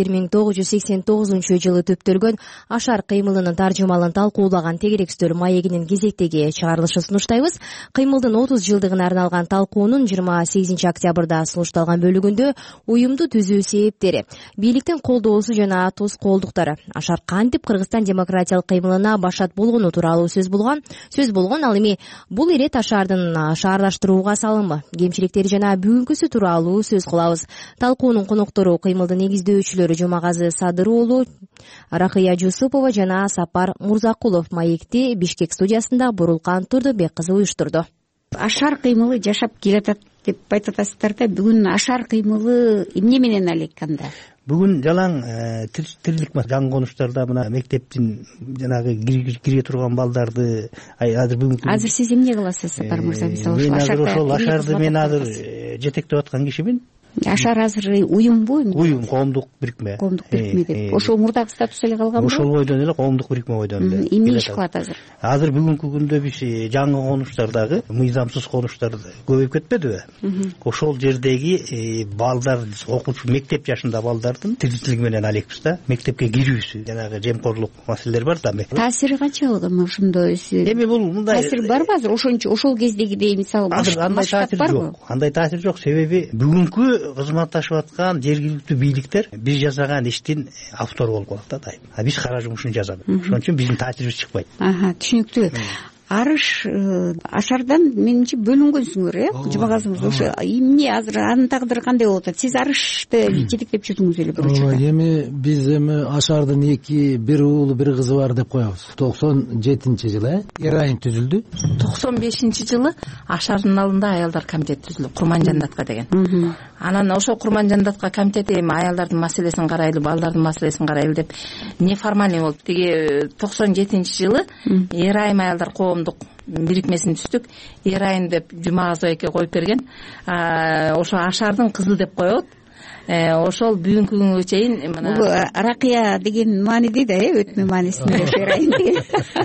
1989-жылы төптөлгөн Ашар кыймылынын таржымалын талкуулаган тегерек үстөл маегинин кезектеги чыгарылышын сунуштайбыз. Кыймылдын 30 жылдыгына арналган талкуунун 28-октябрда сунушталган бөлүгүндө уюмду түзүү себептери, бийликтин колдоосу жана туз колдуктары, Ашар кантип Кыргызстан демократиялык кыймылына башат болгону тууралуу сөз болгон. Ал эми бул ирет Ашардын шаарлаштырууга салымы, кемчиликтери жана бүгүнкүсү тууралуу сөз кылабыз. Талкуунун коноктору кыймылдын негиздөөчүлөрү Жумагазы Садыр уулу, Рахыя Жусупова жана Сапар Мурзакулов. Маекти Бишкек студиясында Бурулкан Турдубек кызы уюштурду. Ашар кыймылы жашап келатат деп айтып атасыздар да, бүгүн Ашар кыймылы эмне менен алайканда? Бүгүн жалаң тирилик жаңы конуштарда мына мектептин жанагы кире турган балдарды азыр сиз эмне кыласыз, Сапар мырза? Мисалы ошол Ашарды мен азыр жетектеп аткан кишимин. Ашар азыр уюмбу? Уюм, коомдук бирикме. Коомдук бирикме деп. Ошол мурдагы статус эле калганбы? Ошол бойдон эле коомдук бирикме бойдон эле. Эмне иш кылат азыр? Азыр бүгүнкү күндө биз жаңы конуштардагы мыйзамсыз конуштар көбөйүп кетпедиби? Ошол жердеги балдар, окуучу мектеп жашында балдардын тиричилиги менен алайкпыз да. Мектепке кирүүсү, жанагы жемкорлук маселелери бар да. Таасири канчалык ошондой? Эми бул мындай таасир барбы азыр? Ошол кездегидей мисалы андай таасир жок. Андай таасир жок, себеби бүгүнкү кызматташып аткан жергиликтүү бийликтер биз жасаган иштин автору болуп калат да дайым. Биз кара жумушун жазабыз. Ошон үчүн биздин таасирибиз чыкпайт. Түшүнүктүү. Арыш Ашардан менимче бөлүнгөнсүңөр, Жумагазыбыз. Ошо эмне азыр анын тагдыры кандай болуп атат? Сиз Арышты жетектеп жүрдүңүз эле бир учурда. Эми биз Ашардын бир уулу бир кызы бар деп коебуз. 97-жылы Эрайым түзүлдү. 95-жылы Ашардын алдында аялдар комитети түзүлдү, Курман Жандатка деген. Анан ошо Курман Жандатка комитети эми аялдардын маселесин карайлы, балдардын маселесин карайлы деп неформальный болуп, тиги 97-жылы Эрайым аялдар коомдук бирикмесин түздүк. Эрайым деп Жумагазов эке коюп берген. Ошо Ашардын кызы деп коет. Ошол бүгүнкү күнгө чейин бул Ракыя деген мааниде да, өтмө маанисинде Эрайым деген.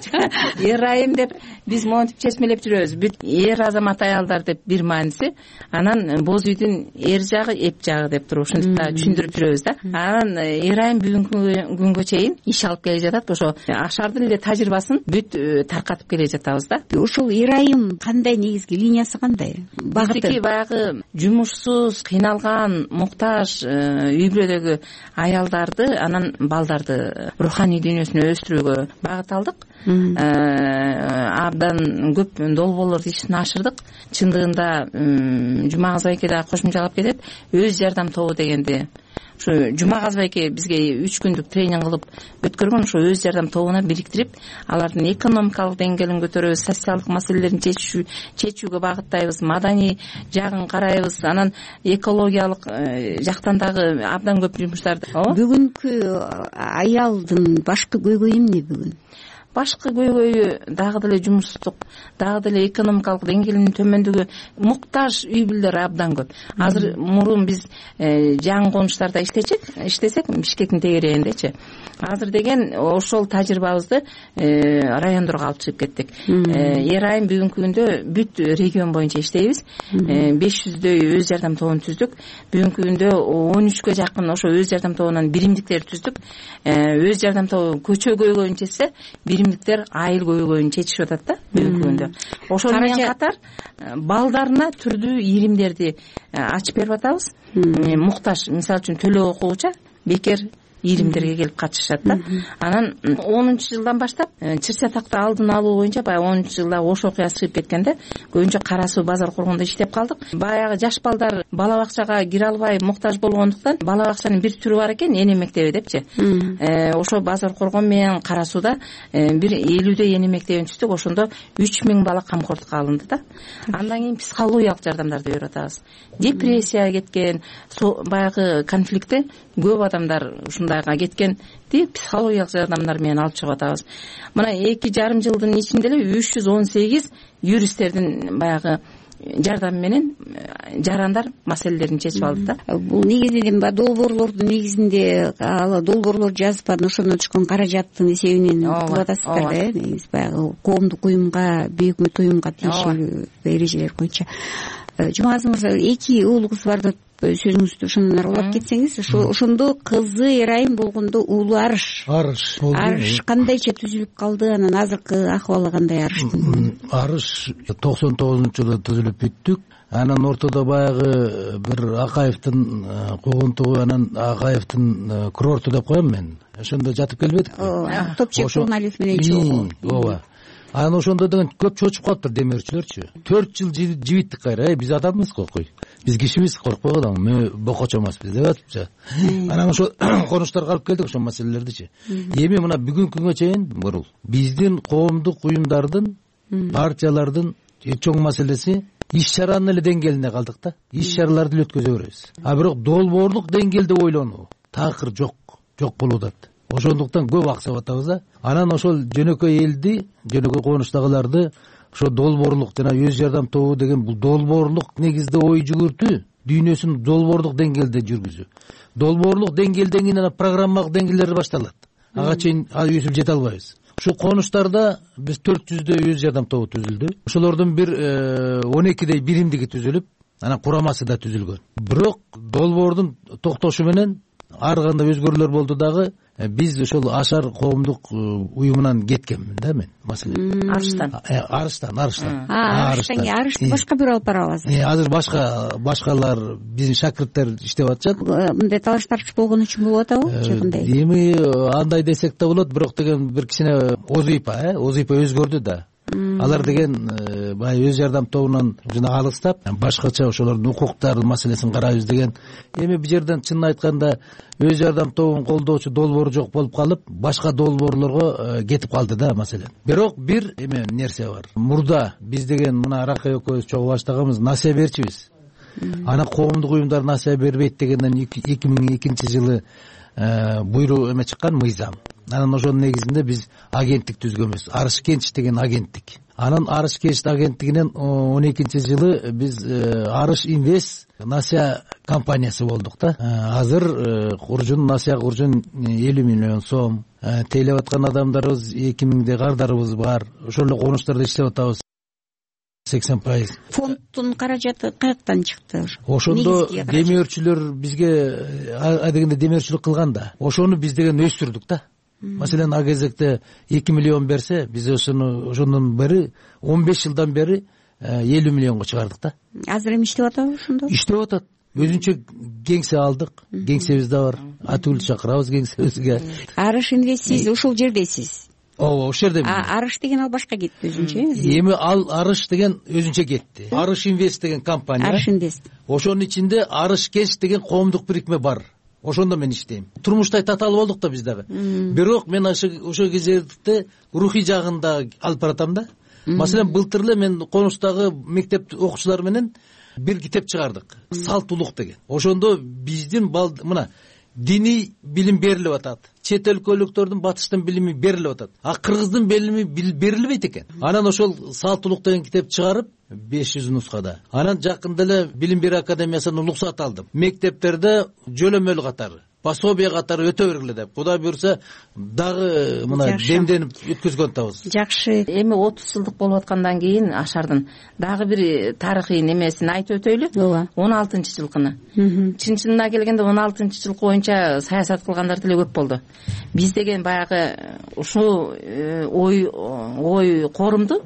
Эрайым деп биз монтип чечмелеп жүрөбүз. Бүт эр азамат аялдар деп бир мааниси, анан боз үйдүн эр жагы, эп жагы деп туруп ушинтип түшүндүрүп жүрөбүз да. Анан Эрайым бүгүнкү күнгө чейин иш алып келе жатат. Ошо Ашардын эле тажрыйбасын бүт таркатып келе жатабыз да. Ошол Эрайым кандай, негизги линиясы кандай? Биздики баягы жумушсуз, кыйналган, муктаж үй бүлөдөгү аялдарды, анан балдарды руханий дүйнөсүнө өстүрүүгө багыт алдык. Абдан көп долбоорлорду ишин ашырдык. Чындыгында Жумагазов эке да кошумчалап кетет. Өз жардам тобу дегенди ушу Жумагазов эке бизге 3 күндүк тренинг кылып өткөргөн. Ошо өз жардам тобуна бириктирип, алардын экономикалык деңгээлин көтөрөбүз, социалдык маселелерин чечүүгө багыттайбыз, маданий жагын карайбыз, анан экологиялык жактан дагы абдан көп жумуштарды. Бүгүнкү аялдын башкы көйгөйү эмне бүгүн? башкы көйгөйү дагы деле жумуштук, дагы деле экономикалык деңгээлинин төмөндүгү, муктаж үй бүлөлөр абдан көп. Азыр мурун биз жаңы конуштарда иштесек Бишкектин тегерегиндечи, азыр деген ошол тажрыйбабызды райондорго алып чыгып кеттик. Эр айым бүгүнкү күндө бүт регион боюнча иштейбиз. 500дөй өз жардам тобун түздүк. Бүгүнкү күндө 13кө жакын ошо өз жардам тобунан биримдиктер түздүк. Өз жардам тобу көчө көйгөйүн чечсе, биримдиктер айыл көйгөйүн чечишип атат да бүгүнкү күндө. Ошол менен катар балдарына түрдүү ийримдерди ачып берип атабыз. Муктаж, мисалы үчүн төлөө окуучу бекер ийримдерге келип катышат да. Анан 10-жылдан баштап чыр-чатакты алдын алуу боюнча баягы 10-жылда ош окуясы чыгып кеткенде көбүнчө Кара Суу базар коргондо иштеп калдык. Баягы жаш балдар бала бакчага кире албай муктаж болгондуктан бала бакчанын бир түрү бар экен, эне мектеби депчи. Ошо базар коргон менен Кара Сууда бир 50дөй эне мектебин түздүк. Ошондо 3000 бала камкордукка алынды да. Андан кийин психологиялык жардамдарды берип атабыз. Депрессияга кеткен, баягы конфликти көп адамдар ушундайга кеткенди психологиялык жардамдар менен алып чыгып атабыз. Мына 2,5 жылдын ичинде эле 318 юристтердин баягы жардамы менен жарандар маселелерин чечип алды да. Бул негизинен долбоорлордун негизинде ал долбоорлор жазып анан ошондон түшкөн каражаттын эсебинен кылып атасыздар да. Негизи баягы коомдук уюмга, бейөкмөт уюмга тиешелүү эрежелер боюнча. Жумагазы мырза, 2 уулуңуз бар деп сөзүңүздү ошондон аралап кетсеңиз, ошондо кызы эр айым болгондо уулу Арыш кандайча түзүлүп калды? Анан азыркы акыбалы кандай Арыштын? Арыш 99-жылы түзүлүп бүттүк. Анан ортодо баягы бир Акаевдин куугунтугу, анан Акаевдин курорту деп коем мен. Ошондо жатып келбедик. Топчек журналист менен чогуу. Ооба. Анан ошондо деген көп чочуп калыптыр демирчилерчи. 4 жыл жибиттик кайра. Биз адамбыз кой. Биз кишибиз, коркпой калам. Мен бокочо эмеспиз деп атыпчы. Анан ошо конуштарга алып келдик ошол маселелердичи. Эми мына бүгүнкү күнгө чейин бурул биздин коомдук уюмдардын, партиялардын чоң маселеси иш чаранын эле деңгээлинде калдык да. Иш чараларды өткөзө беребиз. А бирок долбоорлук деңгээлде ойлонуу такыр жок болуп атат. Ошондуктан көп аксап атабыз да. Анан ошол жөнөкөй элди, жөнөкөй конуштагыларды ошо долбоорлук жана өз жардам тобу деген бул долбоорлук негизде ой жүгүртүү, дүйнөсүн долбоорлук деңгээлде жүргүзүү. Долбоорлук деңгээлден кийин программалык деңгээлдер башталат. Ага чейин өсүп жете албайбыз. Ушу конуштарда биз 400дөй өз жардам тобу түзүлдү. Ошолордун бир 12дөй биримдиги түзүлүп, анан курамасы да түзүлгөн. Бирок долбоордун токтошу менен ар кандай өзгөрүүлөр болду дагы. Биз ошол Ашар коомдук уюмунан кеткенмин да мен, маселен. Арыштан. Арыштан башка бирөө алып барабыз. Азыр башкалар биздин шакирттер иштеп атышат. Мындай талаш-тарчыш болгон үчүн болуп атабы же кандай? Эми андай десек да болот, бирок деген бир кичине озыйпа өзгөрдү да. Алар деген баягы өз жардам тобунан жана алыстап, башкача ошолордун укуктарын маселесин карайбыз деген. Эми бул жерден чынын айтканда өз жардам тобун колдоочу долбоор жок болуп калып, башка долбоорлорго кетип калды да маселен. Бирок бир эме нерсе бар. Мурда биз деген мына Ракай экөөбүз чогуу баштаганбыз, насыя берчүбүз. Ана коомдук уюмдар насыя бербейт дегенден 2002-жылы буйруу эме чыккан, мыйзам. Анан ошонун негизинде биз агенттик түзгөнбүз. Арыш Кенч деген агенттик. Анан Арыш Кенч агенттигинен 12-жылы биз Арыш Инвест насыя компаниясы болдук да. Азыр насыя куржун 50 миллион сом. Тейлеп аткан адамдарыбыз 2000 кардарыбыз бар. Ошол эле конуштарда иштеп атабыз. 80%. Фонддун каражаты каяктан чыкты? Ошондо демөөрчүлөр бизге дегенде демөөрчүлүк кылган да. Ошону биз деген өстүрдүк да. Маселен, а кезекте 2 миллион берсе, биз ошондон бери 15 жылдан бери 50 миллионго чыгардык да. Азыр эми иштеп атабы ошондо? Иштеп атат. Өзүнчө кеңсе алдык. Кеңсебиз да бар. Атүл чакырабыз кеңсебизге. Арыш Инвест сиз ошол жердесиз? Ооба, ошол жердемин. Арыш деген ал башка кетти өзүнчө? Эми ал Арыш деген өзүнчө кетти. Арыш Инвест деген компания. Арыш Инвест. Ошонун ичинде Арыш Кенч деген коомдук бирикме бар. Ошондо мен иштейм. Турмуштай татаал болдук да биз дагы. Бирок мен ошол кезекте рухий жагын да алып баратам да. Маселен, былтыр эле мен конуштагы мектеп окуучулары менен бир китеп чыгардык. Салт улук деген. Ошондо биздин мына диний билим берилип атат, чет өлкөлүктөрдүн батыштын билими берилип атат, а кыргыздын билими берилбейт экен. Анан ошол Сааттуулук деген китеп чыгарып 500 нускада. Анан жакында эле Билим берүү академиясынан уруксат алдым. Мектептерде жөлөмөл катары, пособие катары өтө бергиле деп. Кудай буюрса дагы мына демденип өткөзгөн атабыз. Жакшы. Эми 30 жылдык болуп аткандан кийин Ашардын дагы бир тарыхый немесин айтып өтөйлү. 16-жылкыны. Чын-чынына келгенде 16-жылкы боюнча саясат кылгандар деле көп болду. Биз деген баягы ушул ой корумду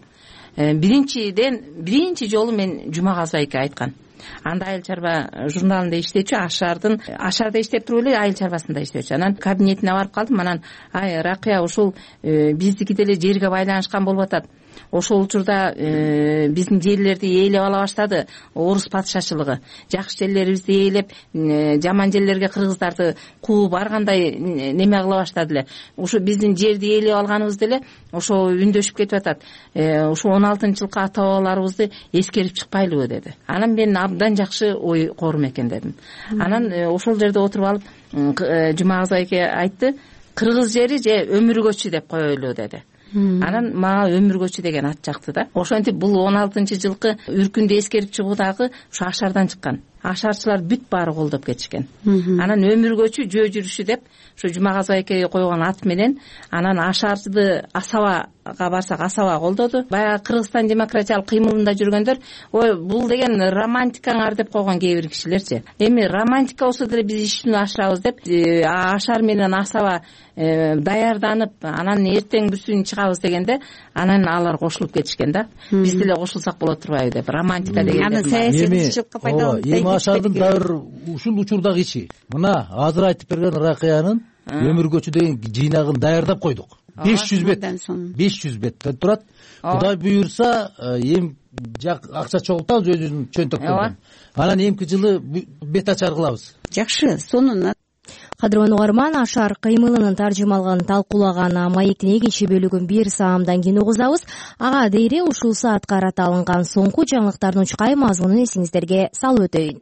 биринчи жолу мен Жумагазов айке айткан. Анда айыл чарба журналында иштечү, Ашарда иштеп туруп эле айыл чарбасында иштечү. Анан кабинетине барып калдым. Анан Ракыя ушул биздики деле жерге байланышкан болуп атат. Ошол учурда биздин жерлерди ээлеп ала баштады орус падышачылыгы. Жакшы жерлерибизди ээлеп, жаман жерлерге кыргыздарды кууп ар кандай неме кыла баштады эле. Ошо биздин жерди ээлеп алганыбыз деле ошо үндөшүп кетип атат. Ошо 16-жылкы ата бабаларыбызды эскерип чыкпайлыбы деди. Анан мен абдан жакшы ой корум экен дедим. Анан ошол жерде отуруп алып Жумагазов айке айтты, кыргыз жери же өмүргөчү деп коелу деди. Анан мага өмүргөчү деген ат жакты да. Ошентип бул 16-жылкы үркүндү эскерип чыгуу дагы ушу Ашардан чыккан. Ашарчылар бүт баары колдоп кетишкен. Анан өмүргөчү жөө жүрүшү деп ушу Жумагазов айке койгон ат менен анан Ашарды Асабага барсак Асаба колдоду. Баягы Кыргызстан демократиялык кыймылында жүргөндөр ой бул деген романтикаңар деп койгон кээ бир кишилерчи. Эми романтика болсо деле биз ишин ашырабыз деп Ашар менен Асаба даярданып анан эртең бүсүн чыгабыз дегенде анан алар кошулуп кетишкен да. Биз деле кошулсак болот турбайбы деп романтика деген. Аны саясатчылыкка пайдаланып Ашардын дайыр ушул учурдагы иши. Мына азыр айтып берген Ракыянын өмүргөчү деген жыйнагын даярдап койдук. 500 беттен турат. Кудай буйрса эм акча чогултабыз өзүбүздүн чөнтөктөрдөн. Анан эмки жылы бет ачар кылабыз. Жакшы, сонун. Кадырман угарман, Ашар кыймылынын таржымалыгын талкуулаган маектин экинчи бөлүгүн бир саамдан кийин угузабыз. Ага дейре ушул саат карата алынган соңку жаңылыктардын учкай мазмунун эсиңиздерге салып өтөйүн.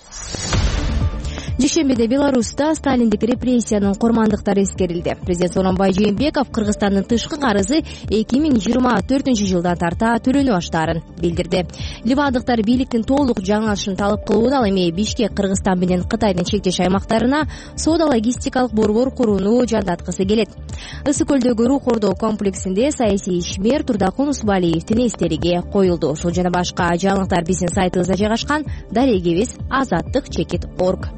Дүйшөмбүдө Беларуста сталиндик репрессиянын курмандыктары эскерилди. Президент Сооронбай Жээнбеков Кыргызстандын тышкы карызы 2024-жылдан тарта төлөнө баштаарын билдирди. Ливандыктар бийликтин толук жаңылышын талап кылууда, ал эми Бишкек Кыргызстан менен Кытайдын чектеш аймактарына соода-логистикалык борбор курууну жандаткысы келет. Ысык көлдөгү Рух Ордоо комплексинде саясий ишмер Турдакун Усбалиевдин эстелиги коюлду. Ушул жана башка жаңылыктар биздин сайтыбызда жайгашкан. Дарегебиз azattik.org.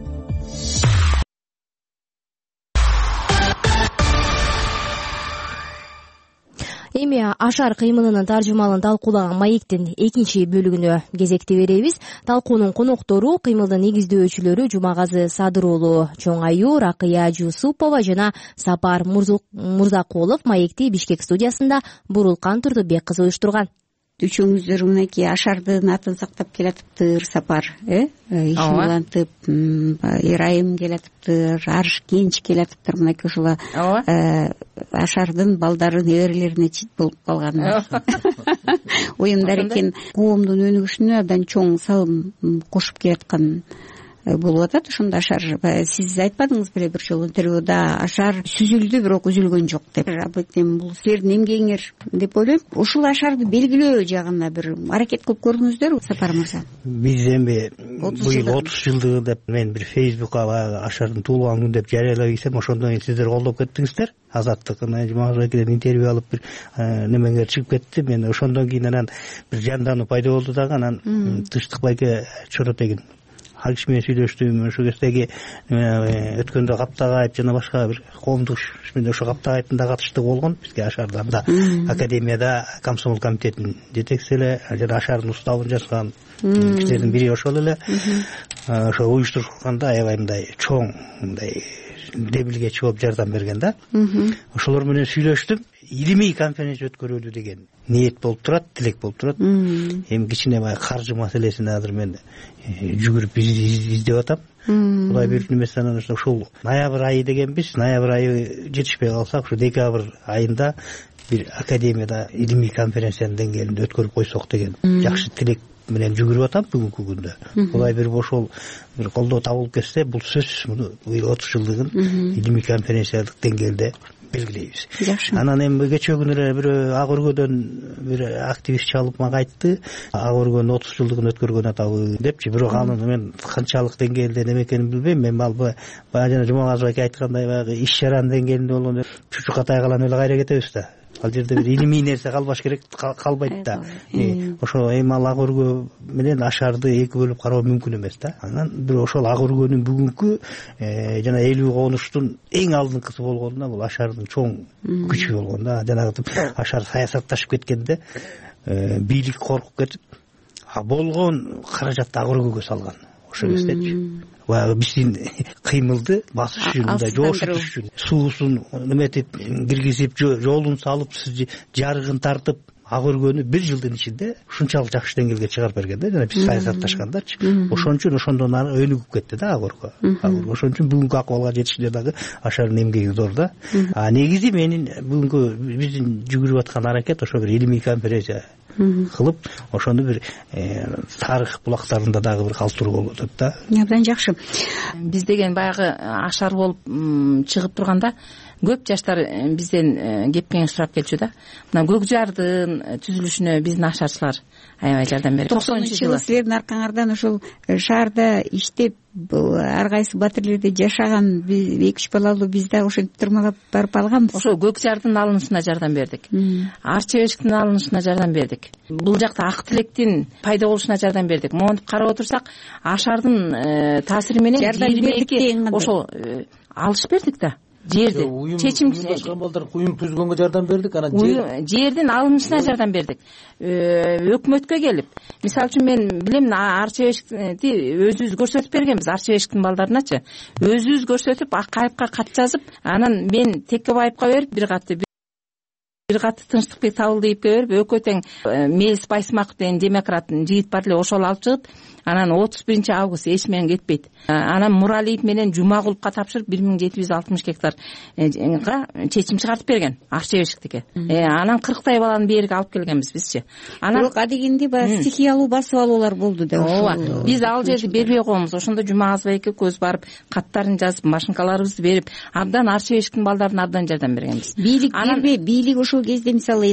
Эми Ашар кыймылынын таржымалын талкуулаган маектин экинчи бөлүгүнө кезекти беребиз. Талкуунун коноктору кыймылдын негиздөөчүлөрү Жумагазы Садыр уулу Чоң Аю, Ракыя Жусупова жана Сапар Мурзакулов маекти Бишкек студиясында Бурулкан Турдубек кызы уюштурган. Үчөөңүздөр мынакей Ашардын атын сактап келатыптыр, Сапар, ишмалантып, Ирайым келатыптыр, Арыш Кенч келатыптыр, мынакей ушула Ашардын балдары неберелерине чит болуп калган уюмдар экен. Коомдун өнүгүшүнө абдан чоң салым кошуп келаткан болуп атат. Ошондо Ашар, сиз айтпадыңыз беле бир жолу интервьюда, Ашар сүзүлдү бирок үзүлгөн жок деп. Абыйтем бул силердин эмгегиңер деп ойлойм. Ушул Ашарды белгилөө жагына бир аракет кылып көрдүңүздөрбү, Сапар мырза? Биз эми быйыл 30 жылдыгы деп мен бир Фейсбукка Ашардын туулган күнү деп жарыялап ийсем, ошондон кийин сиздер колдоп кеттиңиздер. Азаттыкына Жумагазовден интервью алып бир немеңер чыгып кетти. Мен ошондон кийин анан бир жандануу пайда болду дагы. Анан Тыштык байке Чоротегин ал киши менен сүйлөштүм. Ошол кездеги өткөндө Каптагайып жана башка бир коомдук ишменде ошо Каптагайыптын да катыштыгы болгон. Бизге Ашарда академияда комсомол комитетинин жетекчиси эле, жана Ашардын уставын жазган кишилердин бири ошол эле. Ошо уюштурганда аябай мындай чоң мындай дебилгечи болуп жардам берген да. Ошолор менен сүйлөштүм. Илимий конференция өткөрөлү деген ниет болуп турат, тилек болуп турат. Эми кичине баягы каржы маселесин азыр мен жүгүрүп издеп атам. Кудай буйруп немесе анан ушул ноябрь айы дегенбиз. Ноябрь айы жетишпей калсак, ушу декабрь айында бир академияда илимий конференциянын деңгээлинде өткөрүп койсок деген жакшы тилек менен жүгүрүп атам бүгүнкү күндө. Кудай бир ошол бир колдоо табылып кетсе, бул сөзсүз муну 30 жылдыгын илимий конференциялык деңгээлде белгилейбиз. Анан эми кечээ күнү эле бирөө Ак Өргөдөн бир активист чалып мага айтты, Ак Өргөнүн 30 жылдыгын өткөргөн атабы депчи. Бирок аны мен канчалык деңгээлде неме экенин билбейм. Мен ал баягы жана Жумагазов аке айткандай баягы иш чаранын деңгээлинде болгондо чучук катайгалан эле кайра кетебиз да. Ал жерде бир илимий нерсе калбаш керек, калбайт да. Ошо эми ал Ак Өргө менен Ашарды эки бөлүп кароо мүмкүн эмес да. Анан бир ошол Ак Өргөнүн бүгүнкү жана элүү конуштун эң алдыңкысы болгондо бул Ашардын чоң күчү болгон да. Жанагы Ашар саясатташып кеткенде бийлик коркуп кетип, болгон каражатты Ак Өргөгө салган. Ошо кездечи. Баягы биздин кыймылды басыш үчүн, мындай жоошутуш үчүн суусун неметип киргизип, жолун салып, жарыгын тартып, Ак Өргөнү бир жылдын ичинде ушунчалык жакшы деңгээлге чыгарып берген да. Жана биз саясатташкандарчы. Ошон үчүн ошондон ары өнүгүп кетти да Ак Өргө. Ошон үчүн бүгүнкү акыбалга жетишинде дагы Ашардын эмгеги зор да. Негизи менин бүгүнкү биздин жүгүрүп аткан аракет ошо бир илимий конференция кылып, ошону бир тарых булактарында дагы бир калтыруу болуп атат да. Абдан жакшы. Биз деген баягы Ашар болуп чыгып турганда көп жаштар бизден кеп кеңеш сурап келчү да. Мына Көкжардын түзүлүшүнө биздин ашарчылар аябай жардам берди. 90-жылы силердин аркаңардан ошол шаарда иштеп ар кайсы батирлерде жашаган 2-3 балалуу биз да ошентип тырмалап барып алганбыз. Ошо Көкжардын алынышына жардам бердик. Арчебешиктин алынышына жардам бердик. Бул жакта Ак Тилектин пайда болушуна жардам бердик. Монтип карап отурсак, Ашардын таасири менен ошол алышып бердик да. Жерди чечим түзгөн балдар уюм түзгөнгө жардам бердик, анан жердин алынышына жардам бердик. Өкмөткө келип, мисалы үчүн мен билем, Арчебешикти өзүбүз көрсөтүп бергенбиз, Арчебешиктин балдарыначы. Өзүбүз көрсөтүп, Акаевка кат жазып, анан мен Текебаевка берип бир каты Тынчтыкбек Табылдиевке берип, экөө тең Мелис Байсымаков деген демократтын жигит бар эле, ошол алып чыгып, анан 31 август эч менен кетпейт. Анан Муралиев менен Жумагуловго тапшырып 1760 гектарга чечим чыгартып берген Арчебешиктике. Анан 40 баланы бериге алып келгенбиз бизчи. Бирок адегенде баягы стихиялуу басып алуулар болду да. Ооба. Биз ал жерди бербей койгонбуз. Ошондо Жумагазов эки көз барып, каттарын жазып, машинкаларыбызды берип, абдан Арчебешиктин балдарына абдан жардам бергенбиз. Бийлик ошол кезде мисалы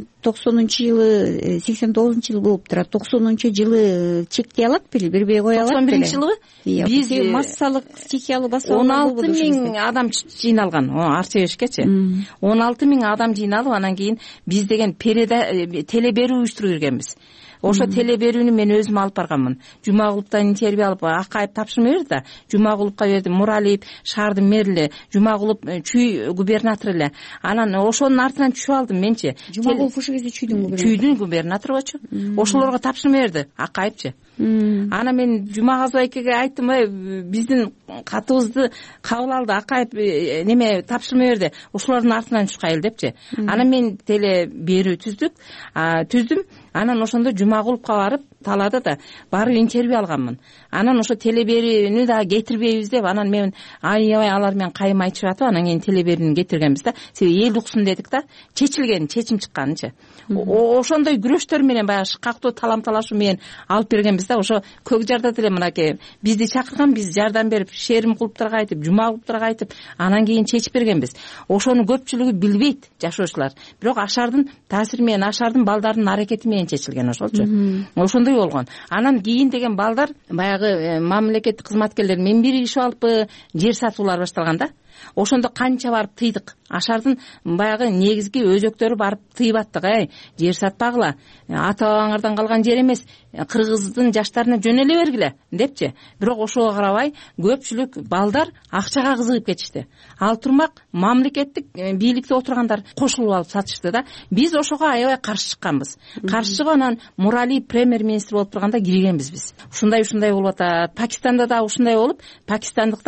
90-жылы, 89-жылы болуп турат. 90-жылы чектей алат беле, бербей кое алат беле. 91-жылы биз массалык стихиялуу басып 16 миң адам жыйналган Арчебешиккечи. 16 миң адам жыйналып, анан кийин биз деген теле берүү уюштуруп жүргенбиз. Ошо теле берүүнү мен өзүм алып барганмын. Жумагуловдон интервью алып, Акаев тапшырма берди да. Жумагуловго бердим, Муралиев шаардын мэриле, Жумагулов Чүй губернатору эле. Анан ошонун артынан түшүп алдым менчи. Жумагулов ошол кезде Чүйдүн губернатору болчу. Ошолорго тапшырма берди Акаевчи. Анан мен Жумагазов экеге айттым, биздин катыбызды кабыл алды, Акаев неме тапшырма берди, ошолордун артынан чукайлы депчи. Анан мен теле берүү түздүм. Анан ошондо Жумагуловго барып, талаада да барып интервью алганмын. Анан ошо теле берүүнү да кетирбейбиз деп, анан мен аябай алар менен кайым айтышып атып, анан кийин теле берүүнү кетиргенбиз да. Себеби эл уксун дедик да, чечилген, чечим чыкканычы. Ошондой күрөштөр менен баягы шыкактуу талам-талашуу менен алып бергенбиз да. Ошо Көкжарда деле мынакей бизди чакырган, биз жардам берип, Шеримкуловдорго айтып, Жумагуловдорго айтып, анан кийин чечип бергенбиз. Ошону көпчүлүгү билбейт жашоочулар. Бирок Ашардын таасири менен, Ашардын балдарынын аракети менен чечилген ошолчу. Ошондой болгон. Анан кийин деген балдар баягы мамлекеттик кызматкерлер менен биригишип алып жер сатуулар башталган да. Ошондо канча барып тыйдык. Ашардын баягы негизги өзөктөрү барып тыйып аттык, жер сатпагыла. Ата бабаңардан калган жер эмес, кыргыздын жаштарына жөнөлө бергиле депчи. Бирок ошого карабай көпчүлүк балдар акчага кызыгып кетишти. Ал турмак мамлекеттик бийликте отургандар кошулуп алып сатышты да. Биз ошого аябай каршы чыкканбыз. Каршы чыгып анан Муралиев премьер-министр болуп турганда киргенбиз биз. Ушундай болуп атат. Пакистанда да ушундай болуп, пакистандыктар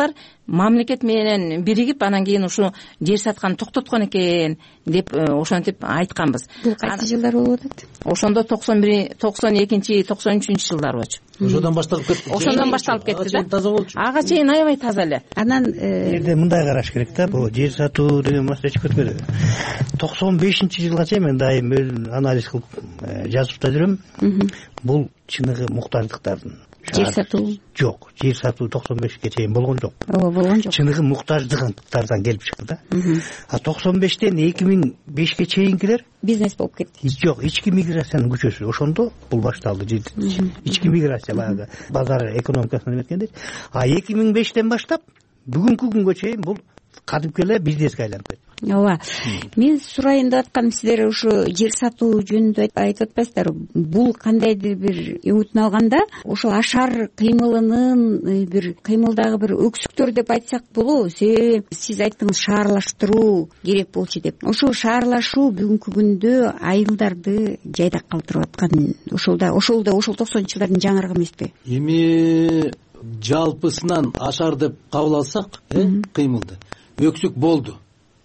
мамлекет менен биригип анан кийин ушу жер сатканды токтоткон экен деп ошентип айтканбыз. Бул кайсы жылдар болуп атат? Ошондо 92, 93 жылдар болчу. Ошондон башталып кетти. Ошондон башталып кетти да. Таза болчу. Ага чейин аябай таза эле. Анан жерде мындай караш керек да, бул жер сатуу деген маселе чыгып кетпеди. 95-жылга чейин мен дайым анализ кылып жазып да жүрөм. Бул чыныгы муктаждыктардын жер сатуу жок. Жер сатуу 95ге чейин болгон жок. Ооба, болгон жок. Чыныгы муктаждыктардан келип чыкты да. А 95тен 2005ге чейинкилер бизнес болуп кетти. Жок, ички миграциянын күчөсү ошондо бул башталды. Ички миграция баягы базар экономикасына эметкенде. А 2005тен баштап бүгүнкү күнгө чейин бул кадимки эле бизнеске айланып кетти. Ооба. Мен сурайын деп атканым, сиздер ушу жер сатуу жөнүндө айтып атпайсыздар. Бул кандайдыр бир үмүтүн алганда, ошол ашар кыймылынын бир кыймылдагы бир өксүктөр деп айтсак болобу? Себеби сиз айттыңыз шаарлаштыруу керек болчу деп. Ошол шаарлашуу бүгүнкү күндө айылдарды жайда калтырып аткан. Ошол 90-жылдардын жаңырыгы эмеспи? Эми жалпысынан ашар деп кабыл алсак, кыймылды өксүк болду.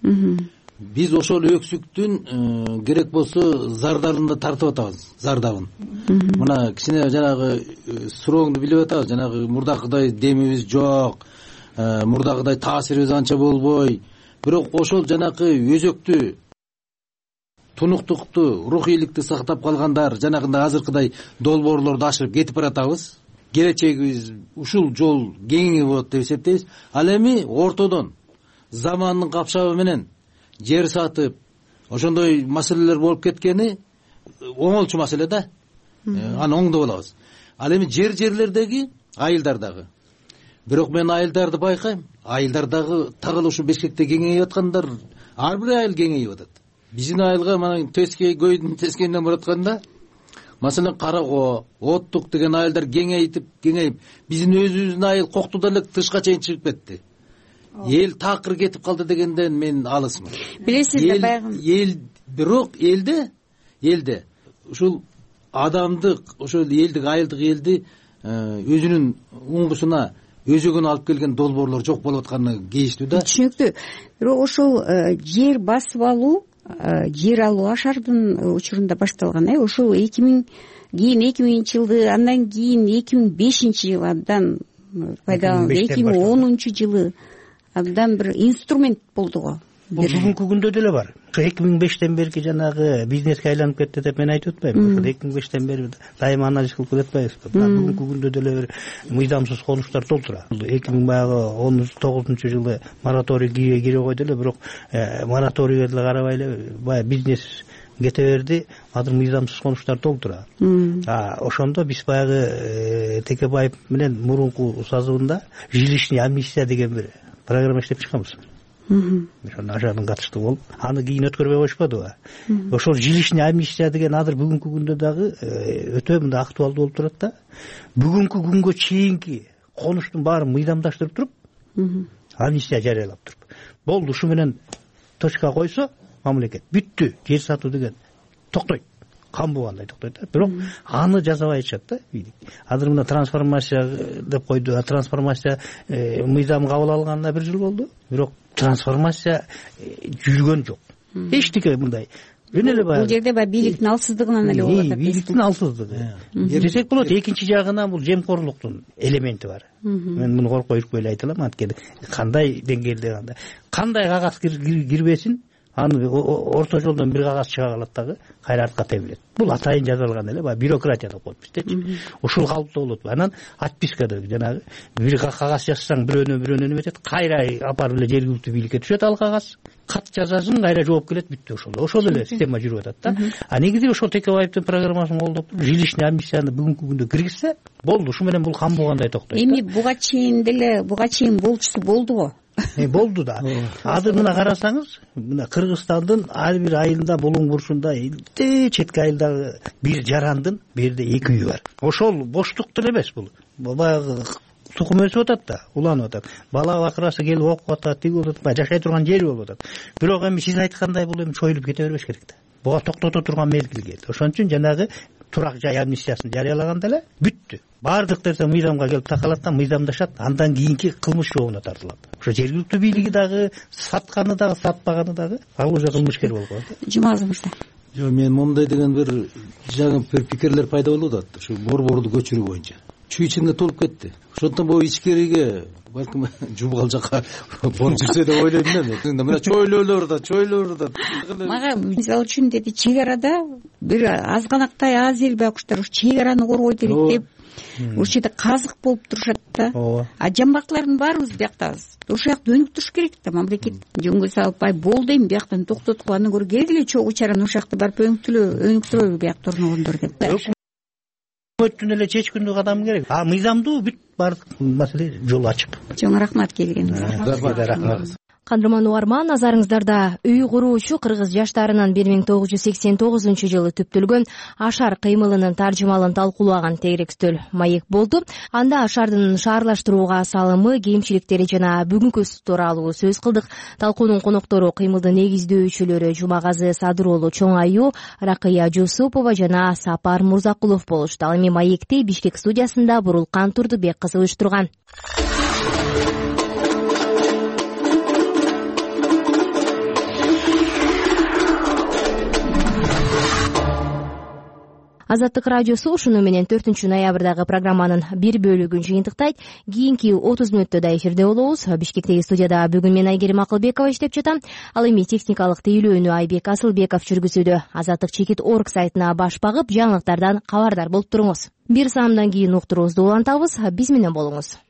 Биз ошол өксүктүн керек болсо зардабын да тартып атабыз, зардабын. Мына кичине жанагы сурооңду билип атабыз, жанагы мурдакыдай демибиз жок, мурдакыдай таасирибиз анча болбой. Бирок ошол жанакы өзөктү, тунуктукту, рухийликти сактап калгандар жанагындай азыркыдай долбоорлорду ашырып кетип баратабыз. Келечегибиз ушул жол кеңиги болот деп эсептейбиз. Ал эми ортодон замандын капшабы менен жер сатып ошондой маселелер болуп кеткени оңолчу маселе да. Аны оңдоп алабыз. Ал эми жерлердеги айылдардагы. Бирок мен айылдарды байкайм. Айылдардагы так эле ушу Бишкекте кеңейип аткандар, ар бир айыл кеңейип атат. Биздин айылга мына Тескей көйдүн тескейинен баратканда, маселен Караго, Оттук деген айылдар кеңейип, биздин өзүбүздүн айыл Коктуда эле тышка чейин чыгып кетти. Эл такыр кетип калды дегенден мен алысмын. Билесиз да, байгы эл бирок элде ушул адамдык, ошол элдик, айылдык элди өзүнүн уңгусуна өзөгүнө алып келген долбоорлор жок болуп атканы кейиштүү да. Түшүнүктүү. Бирок ошол жер басып алуу, жер алуу ашардын учурунда башталган. Ошол 2000-жылды, андан кийин 2005-жыл абдан пайдаланылды. 2010-жылы абдан бир инструмент болду го. Бул бүгүнкү күндө деле бар. Ошо 2005тен берки жанагы бизнеске айланып кетти деп мен айтып атпайм. Ошо 2005тен бери дайыма анализ кылып келатпайбызбы? Бүгүнкү күндө деле бир мыйзамсыз конуштар толтура. 2019-жылы мораторий кире койду эле, бирок мораторийге деле карабай эле баягы бизнес кете берди, азыр мыйзамсыз конуштар толтура. Ошондо биз баягы Текебаев менен мурунку созывында жилищный амнистия деген бир программа иштеп чыкканбыз. Ошондо ашардын катыштуу болуп, аны кийин өткөрбөй коюшпадыбы? Ошол жилищный амнистия деген азыр бүгүнкү күндө дагы өтө мындай актуалдуу болуп турат да. Бүгүнкү күнгө чейинки конуштун баарын мыйзамдаштырып туруп, амнистия жарыялап туруп, болду ушу менен точка койсо, мамлекет бүттү, жер сатуу деген токтойт. Кан болгондой токтойт. Бирок аны жасабай атышат да бийлик. Азыр мына трансформация деп койду. Трансформация мыйзам кабыл алганына 1 жыл болду. Бирок трансформация жүргөн жок. Эчтеке мындай. Жөн эле бул жерде бийликтин алсыздыгынан эле болуп атат. Бийликтин алсыздыгы. Десек болот, экинчи жагынан бул жемкорлуктун элементи бар. Мен муну коркпой жүрүп эле айта алам, анткени кандай деңгээлде кандай кагаз кирбесин, аны орто жолдон бир кагаз чыга калат дагы кайра артка тебилет. Бул атайын жазалган эле бюрократия деп коет биздечи. Ушул калыпта болот. Анан отпискада жанагы бир кагаз жазсаң бирөөнө эметет, кайра апарып эле жергиликтүү бийликке түшөт ал кагаз. Кат жазасың, кайра жооп келет, бүттү ошол. Ошол эле система жүрүп атат да. Негизи ошол Текебаевдин программасын колдоп, жилищный амнистияны бүгүнкү күндө киргизсе, болду. Ушу менен бул кан болгондой токтойт. Эми буга чейин болчусу болду го. Болду да. Азыр мына карасаңыз, мына Кыргызстандын ар бир айылында, булуң бурчунда, четки айылдагы бир жарандын берде 2 үй бар. Ошол боштук деле эмес бул. Баягы тукум өсүп атат да, уланып атат. Бала бакырасы келип окуп атат, тиги болуп атат, жашай турган жери болуп атат. Бирок эми сиз айткандай бул эми чоюлуп кете бербеш керек да. Буга токтото турган мезгил келди. Ошон үчүн жанагы турак жай амнистиясын жарыялаганда эле бүттү. Баардык нерсе мыйзамга келип такалат да мыйзамдашат, андан кийинки кылмыш жообуна тартылат. Ошо жергиликтүү бийлиги дагы, сатканы дагы, сатпаганы дагы ал уже кылмышкер болуп калат. Жумагул мырза. Жок, мен момундай деген бир жаңы бир пикирлер пайда болуп атат. Ушу борборду көчүрүү боюнча. Чүй ичинде толуп кетти. Ошондон бул ичкериге балким жубгал жака боруп жүрсө деп ойлойм да мен. Мына чойлоолор. Мага мисалы үчүн деди, чек арада бир азганактай аз эл байкуштар ушу чек араны коргой керек деп ушул жерде казык болуп турушат да. А жамбактылардын баарыбыз бияктабыз. Ошол жак дөнүк туруш керек да, мамлекет жөнгө салып, болду эми бияктан токтоткула, андан көрө келгиле чогуу чараны ошол жакта барып өнүктүрөлү биякта орногондор деп. Өкмөттүн эле чечкиндүү кадамы керек. А мыйзамдуу бүт баардык маселе жол ачык. Чоң рахмат келгениңизге. Рахмат. Кандырман угарман, назарыңыздарда үй куруучу кыргыз жаштарынын 1989-жылы түптөлгөн Ашар кыймылынын таржымалын талкуулаган тегерек маек болду. Анда Ашардын шаарлаштырууга салымы, кемчиликтери жана бүгүнкүсү тууралуу сөз кылдык. Талкуунун коноктору кыймылдын негиздөөчүлөрү Жумагазы Садыроолу Чоң Аю, Ракыя Жусупова жана Сапар Мурзакулов болушту. Ал эми маекти Бишкек студиясында Бурулкан Турдубек кызы уюштурган. Азаттык радиосу ушуну менен 4-ноябрдагы программанын бир бөлүгүн жыйынтыктайт. Кийинки 30 мүнөттө да эфирде болобуз. Бишкектеги студияда бүгүн мен Айгерим Акылбекова иштеп жатам. Ал эми техникалык тейлөөнү Айбек Асылбеков жүргүзүүдө. Азаттык чекит орг сайтына баш багып, жаңылыктардан кабардар болуп туруңуз. Бир саамдан кийин уктуруубузду улантабыз. Биз менен болуңуз.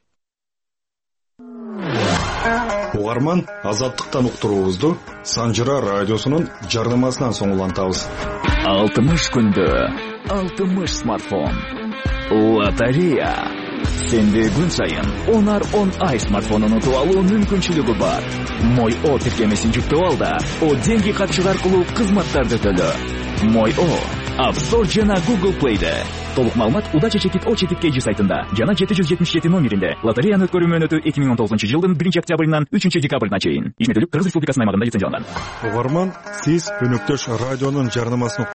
Угарман, Азаттыктан уктуруубузду Санжыра радиосунун жардамасынан соң улантабыз. 60 күндө 60 смартфон. Лотерея. Сенде күн сайын 10 ай смартфонун утуп алуу мүмкүнчүлүгү бар. Мой О тиркемесин жүктөп ал да, О деньги катчыгы аркылуу кызматтарды төлө. Мой О App Store жана Google Play'де. Толук маалымат Удача чекит О чекит KG сайтында жана 777 номеринде. Лотереянын өткөрүү мөөнөтү 2019-жылдын 1-октябрынан 3-декабрына чейин. Ишметтүүлүк Кыргыз Республикасынын аймагында лицензияланган. Угарман, сиз өнөктөш радионун жарнамасын